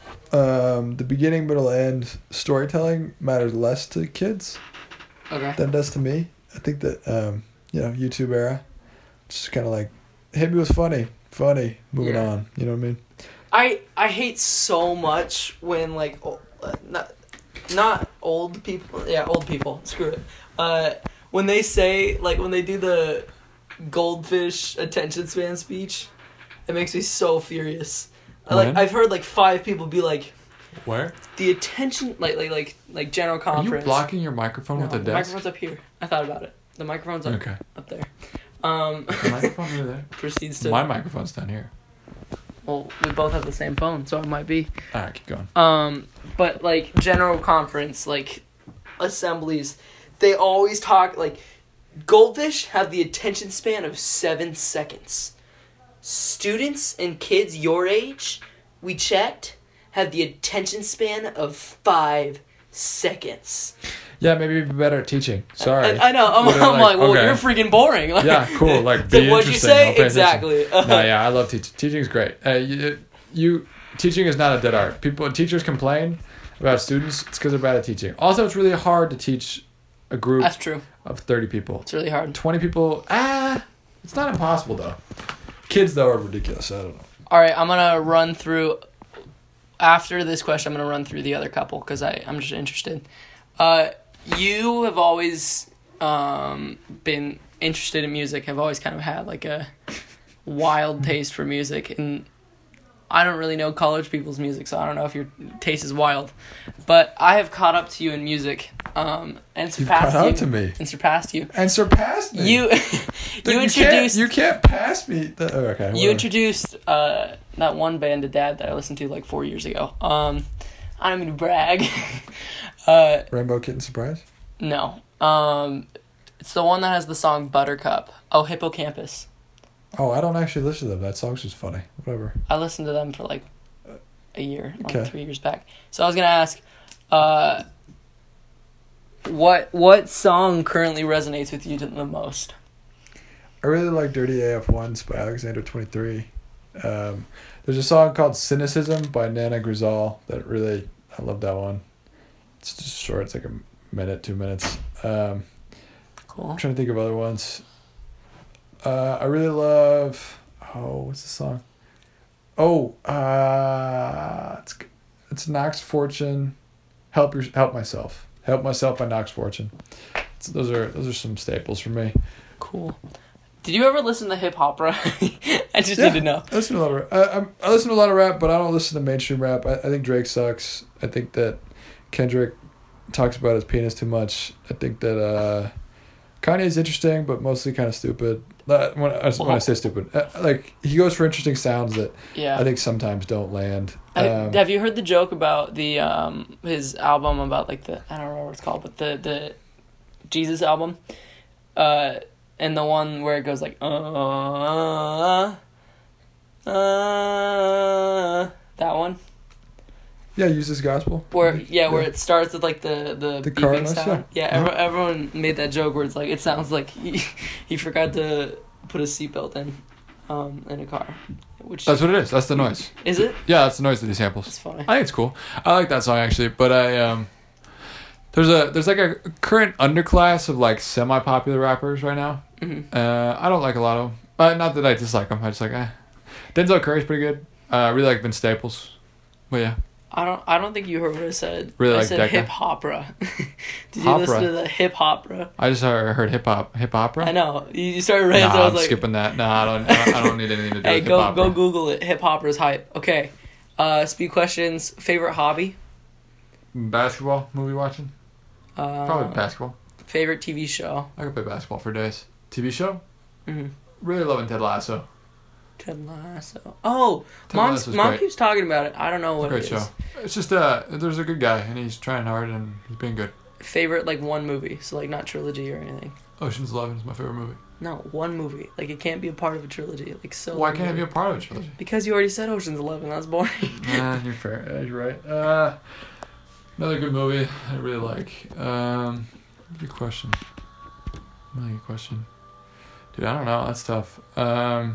um, the beginning, middle, end storytelling matters less to kids okay. than it does to me. I think that, um, you know, YouTube era, just kind of like, hit me with funny, funny, moving Yeah. on. You know what I mean? I I hate so much when like o- uh, not not old people, yeah, old people, screw it. Uh, when they say like when they do the goldfish attention span speech, it makes me so furious. I, like When? I've heard like five people be like Where? the attention like like like like general Are conference. you blocking your microphone No, with a the desk? microphone's up here. I thought about it. The microphone's up Okay. up there. Um, The microphone over there. proceeds to. My microphone's down here. Well, we both have the same phone, so it might be. Alright, keep going. Um, but like general conference, like assemblies, they always talk like goldfish have the attention span of seven seconds. Students and kids your age, we checked, have the attention span of five seconds. Yeah, maybe you'd be better at teaching. Sorry. I, I know. I'm, But, uh, I'm like, well, okay. you're freaking boring. Like, Yeah, cool. Like, it's be like, what'd you interesting. I'll say? pay attention. Exactly. No, yeah, I love teaching. Teaching's great. Uh, you, you, teaching is not a dead art. People, teachers complain about students. It's because they're bad at teaching. Also, it's really hard to teach a group That's true. of thirty people. It's really hard. twenty people, ah, it's not impossible, though. Kids, though, are ridiculous. I don't know. All right, I'm gonna run through. After this question, I'm gonna run through the other couple because I I'm just interested. Uh, you have always um been interested in music. Have always kind of had like a wild taste for music, and I don't really know college people's music, so I don't know if your taste is wild. But I have caught up to you in music, um, and You've surpassed caught you. up to me. And surpassed you. And surpassed me. You, Dude, you can't- introduced. You can't, pass me. The, oh, okay. You whatever. introduced uh, that one band to Dad that I listened to like four years ago. Um, I don't mean to brag. uh, Rainbow Kitten Surprise? no. Um, it's the one that has the song Buttercup. Oh, Hippocampus. Oh, I don't actually listen to them. That song's just funny. Whatever. I listened to them for like a year, like Okay. three years back. So I was gonna ask, uh, what what song currently resonates with you the most? I really like Dirty A F ones by Alexander twenty-three. Um, there's a song called Cynicism by Nana Grisal that really, I love that one. It's just short. It's like a minute, two minutes. Um, Cool. I'm trying to think of other ones. Uh, I really love. Oh, what's the song? Oh, uh, it's it's Knox Fortune. Help your help myself. Help myself by Knox Fortune. It's, those are those are some staples for me. Cool. Did you ever listen to hip opera? I just Yeah. need to know. I listen to a lot of rap. I, I'm, I listen to a lot of rap, but I don't listen to mainstream rap. I, I think Drake sucks. I think that Kendrick talks about his penis too much. I think that uh, Kanye's interesting, but mostly kind of stupid. Uh, when, I, when I say stupid, uh, like he goes for interesting sounds that Yeah. I think sometimes don't land. Have- Um, have you heard the joke about the um his album about like the I don't remember what it's called, but the the Jesus album, uh, and the one where it goes like uh uh that one yeah, use this gospel. where yeah where it starts with like the the, The beeping Cardinals, sound. Yeah, yeah. everyone, everyone made that joke where it's like it sounds like he he forgot to put a seatbelt in, um, in a car, which That's what it is. That's the noise. is it? Yeah, that's the noise that he samples. It's funny. I think it's cool. I like that song actually, but I um, there's a there's like a current underclass of like semi-popular rappers right now. Mhm. Uh, I don't like a lot of them. Uh, not that I dislike them. I just like eh. Denzel Curry's pretty good. Uh, I really like Vince Staples. But yeah, I don't. I don't think you heard what I said. Really I like said Decca? hip opera. Did you Opera. listen to the hip opera? I just heard, heard hip hop hip opera. I know you you started right. Nah, so I was I'm like, skipping that. Nah, I don't. I I don't need anything to do hey, with go hip opera. go Google it. Hip opera's hype. Okay. Uh, speed questions. Favorite hobby? Basketball movie watching. Uh, Probably basketball. Favorite T V show? I could play basketball for days. T V show. Mm-hmm. Really loving Ted Lasso. Ted Lasso. Oh, Ted mom's, Lasso's mom great. keeps talking about it. I don't know what Great it is. show. It's just uh, there's a good guy and he's trying hard and he's being good. Favorite like one movie, so like not trilogy or anything. Ocean's Eleven is my favorite movie. No, one movie. Like it can't be a part of a trilogy. Like so. Why can't it be a part of a trilogy? Because you already said Ocean's Eleven. That's boring. Nah, you're fair. Yeah, you're right. Uh, another good movie I really like. Um, good question. Really good question. Dude, I don't know. That's tough. Um,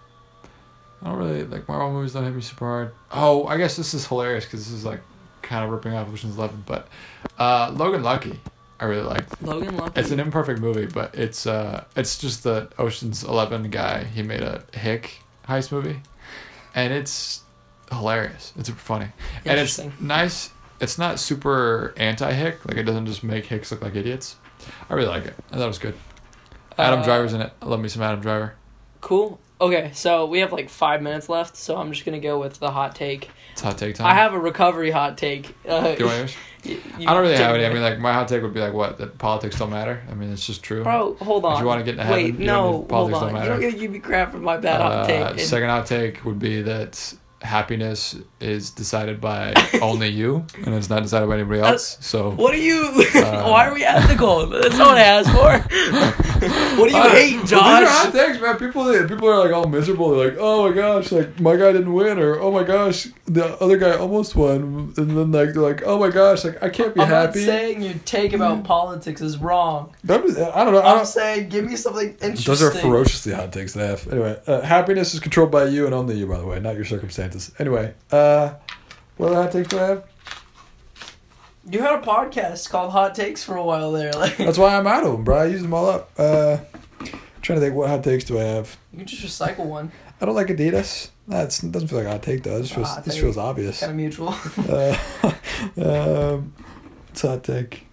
I don't really like Marvel movies. Don't hit me super hard. Oh, I guess this is hilarious because this is like kind of ripping off Ocean's Eleven, but uh, Logan Lucky, I really like. Logan Lucky. It's an imperfect movie, but it's uh, it's just the Ocean's Eleven guy. He made a hick heist movie, and it's hilarious. It's super funny, and it's Interesting. nice. It's not super anti-hick. Like it doesn't just make hicks look like idiots. I really like it. I thought it was good. Adam Uh, Driver's in it. I love me some Adam Driver. Cool. Okay, so we have like five minutes left, so I'm just gonna go with the hot take. It's hot take time. I have a recovery hot take. Uh, Do you want yours? y- you I don't really take have it any. I away. mean, like my hot take would be like, what? That politics don't matter. I mean, it's just true. Bro, hold on. If you wanna get into heaven, Wait, you no, don't need- hold politics on. don't You matter. don't get to give me crap for my bad hot Uh, take. And- second hot take would be that happiness is decided by only you, and it's not decided by anybody else. So What are you? Uh, Why are we ethical? That's not what I asked for. What do you Uh, hate, well, these are hot Josh? takes, man. People, people are like all miserable. They're like, "Oh my gosh, like my guy didn't win," or "Oh my gosh, the other guy almost won," and then like they're like, "Oh my gosh, like I can't be I'm not happy." saying your take about politics is wrong. That was- I don't know. I I'm don't, saying give me something interesting. those are ferociously hot takes to have. Anyway, uh, happiness is controlled by you and only you, by the way, not your circumstances. Anyway, uh, what other hot takes do I have? You had a podcast called Hot Takes for a while there. Like That's why I'm out of them, bro. I used them all up. Uh, trying to think, what hot takes do I have? you can just recycle one. I don't like Adidas. That doesn't feel like a hot take though. It just feels, Ah, this take. feels obvious. Kind of mutual. Uh, um, it's a hot take.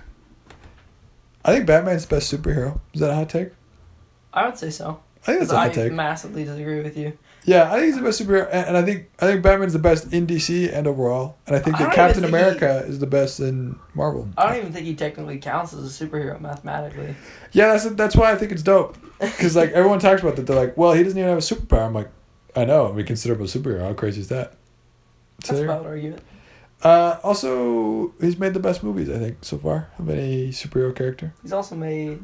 I think Batman's the best superhero. Is that a hot take? I would say so. I think that's a I hot take. massively disagree with you. Yeah, I think he's the best superhero, and, and I think I think Batman's the best in D C and overall, and I think I that don't Captain even think America is the best in Marvel. I don't even think he technically counts as a superhero mathematically. Yeah, that's that's why I think it's dope, because like everyone talks about that. They're like, well, he doesn't even have a superpower. I'm like, I know, we consider him a superhero. How crazy is that? So That's a there- valid argument. Uh, also, he's made the best movies I think so far of any superhero character. He's also made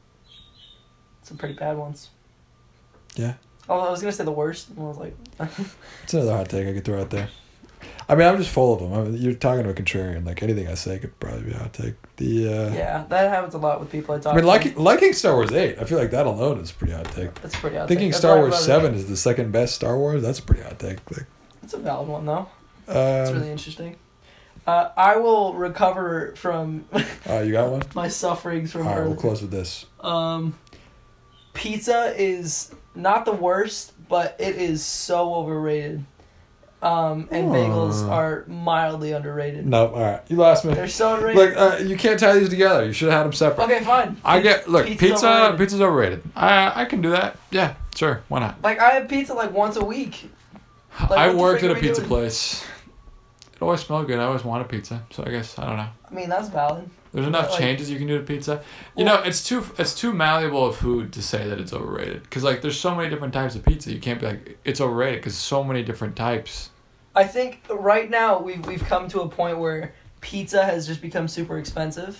some pretty bad ones. Yeah. Oh, I was gonna say the worst. And I was like, It's another hot take I could throw out there. I mean, I'm just full of them. I mean, you're talking to a contrarian. Like anything I say could probably be a hot take. The uh, yeah, that happens a lot with people I talk. I mean, to. liking, liking Star Wars eight. I feel like that alone is a pretty hot take. That's a pretty hot. Thinking take. That's Star why Wars I- seven is the second best Star Wars. That's a pretty hot take. Like, That's a valid one though. um, It's really interesting. Uh, I will recover from oh, you got one. my sufferings from All right, earlier. we'll close with this. Um, pizza is not the worst, but it is so overrated. Um, and bagels Aw. are mildly underrated. No, all right, you lost me. They're so underrated. Look, uh, you can't tie these together. You should have had them separate. Okay, fine. I get look Pizza's pizza. overrated. Pizza's overrated. I I can do that. Yeah, sure. Why not? Like I have pizza like once a week. Like, I what the worked frick at are a we pizza doing? place. It always smelled good. I always wanted pizza, so I guess I don't know. I mean, that's valid. There's enough But, like- changes you can do to pizza. You Well- know, it's too it's too malleable a food to say that it's overrated. Because like, there's so many different types of pizza. You can't be like it's overrated because so many different types. I think right now we've we've come to a point where pizza has just become super expensive.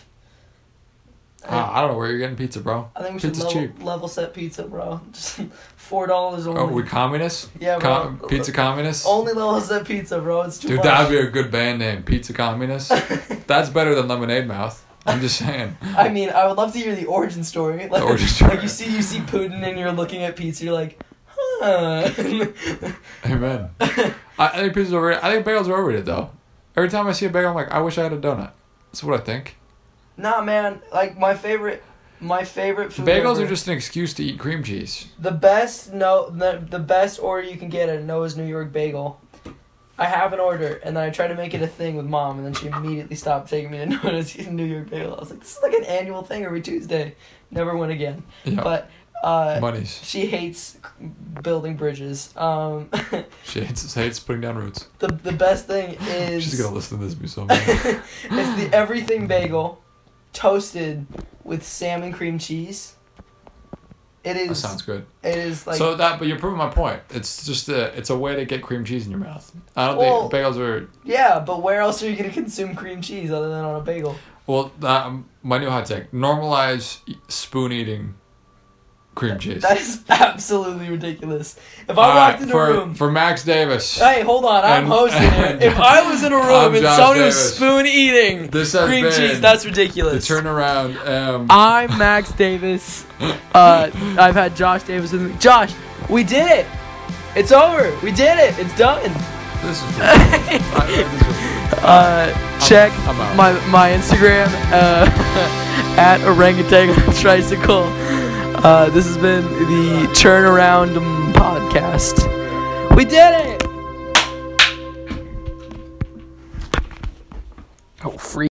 Uh, I don't know where you're getting pizza, bro. I think we should Pizza's level, cheap. level set pizza, bro. Just four dollars only. Oh, we communists? Yeah, bro. Com- pizza communists? Only level set pizza, bro. It's too Dude, much. that'd be a good band name. Pizza communists. That's better than Lemonade Mouth. I'm just saying. I mean, I would love to hear the origin story. Like, origin story. like you see, you see Putin, and you're looking at pizza. You're like, huh. Amen. I, I think pizza's overrated. I think bagels are overrated though. Every time I see a bagel, I'm like, I wish I had a donut. That's what I think. Nah, man. Like my favorite, my favorite food. Bagels ever- are just an excuse to eat cream cheese. the best. No, the the best order you can get at Noah's New York Bagel. I have an order, and then I try to make it a thing with mom, and then she immediately stopped taking me to Noah's New York Bagel. I was like, this is like an annual thing every Tuesday. Never went again. Yeah. But uh, Monies. she hates building bridges. Um, She hates, hates putting down roots. the the best thing is She's gonna listen to this be so mad. it's the everything bagel, toasted with salmon cream cheese. It That is. sounds good. It is like. so that, but you're proving my point. It's just a, it's a way to get cream cheese in your mouth. I don't Well- think bagels are. Yeah, but where else are you gonna consume cream cheese other than on a bagel? Well, um, my new hot take: normalize e- spoon eating cream cheese. That is absolutely ridiculous. If I All walked right, into for a room. for Max Davis. Hey, hold on, I'm And- hosting here. and- If I was in a I'm room and Josh somebody was Davis. spoon eating This has cream been cheese, that's The ridiculous. turnaround. Um, I'm Max Davis. Uh, I've had Josh Davis with me. Josh, we did it. It's over. We did it. It's done. this is. I, I, this is Uh, check I'm out. my my Instagram uh, at orangutan tricycle. Uh, this has been the Turnaround Podcast. We did it. Oh, free.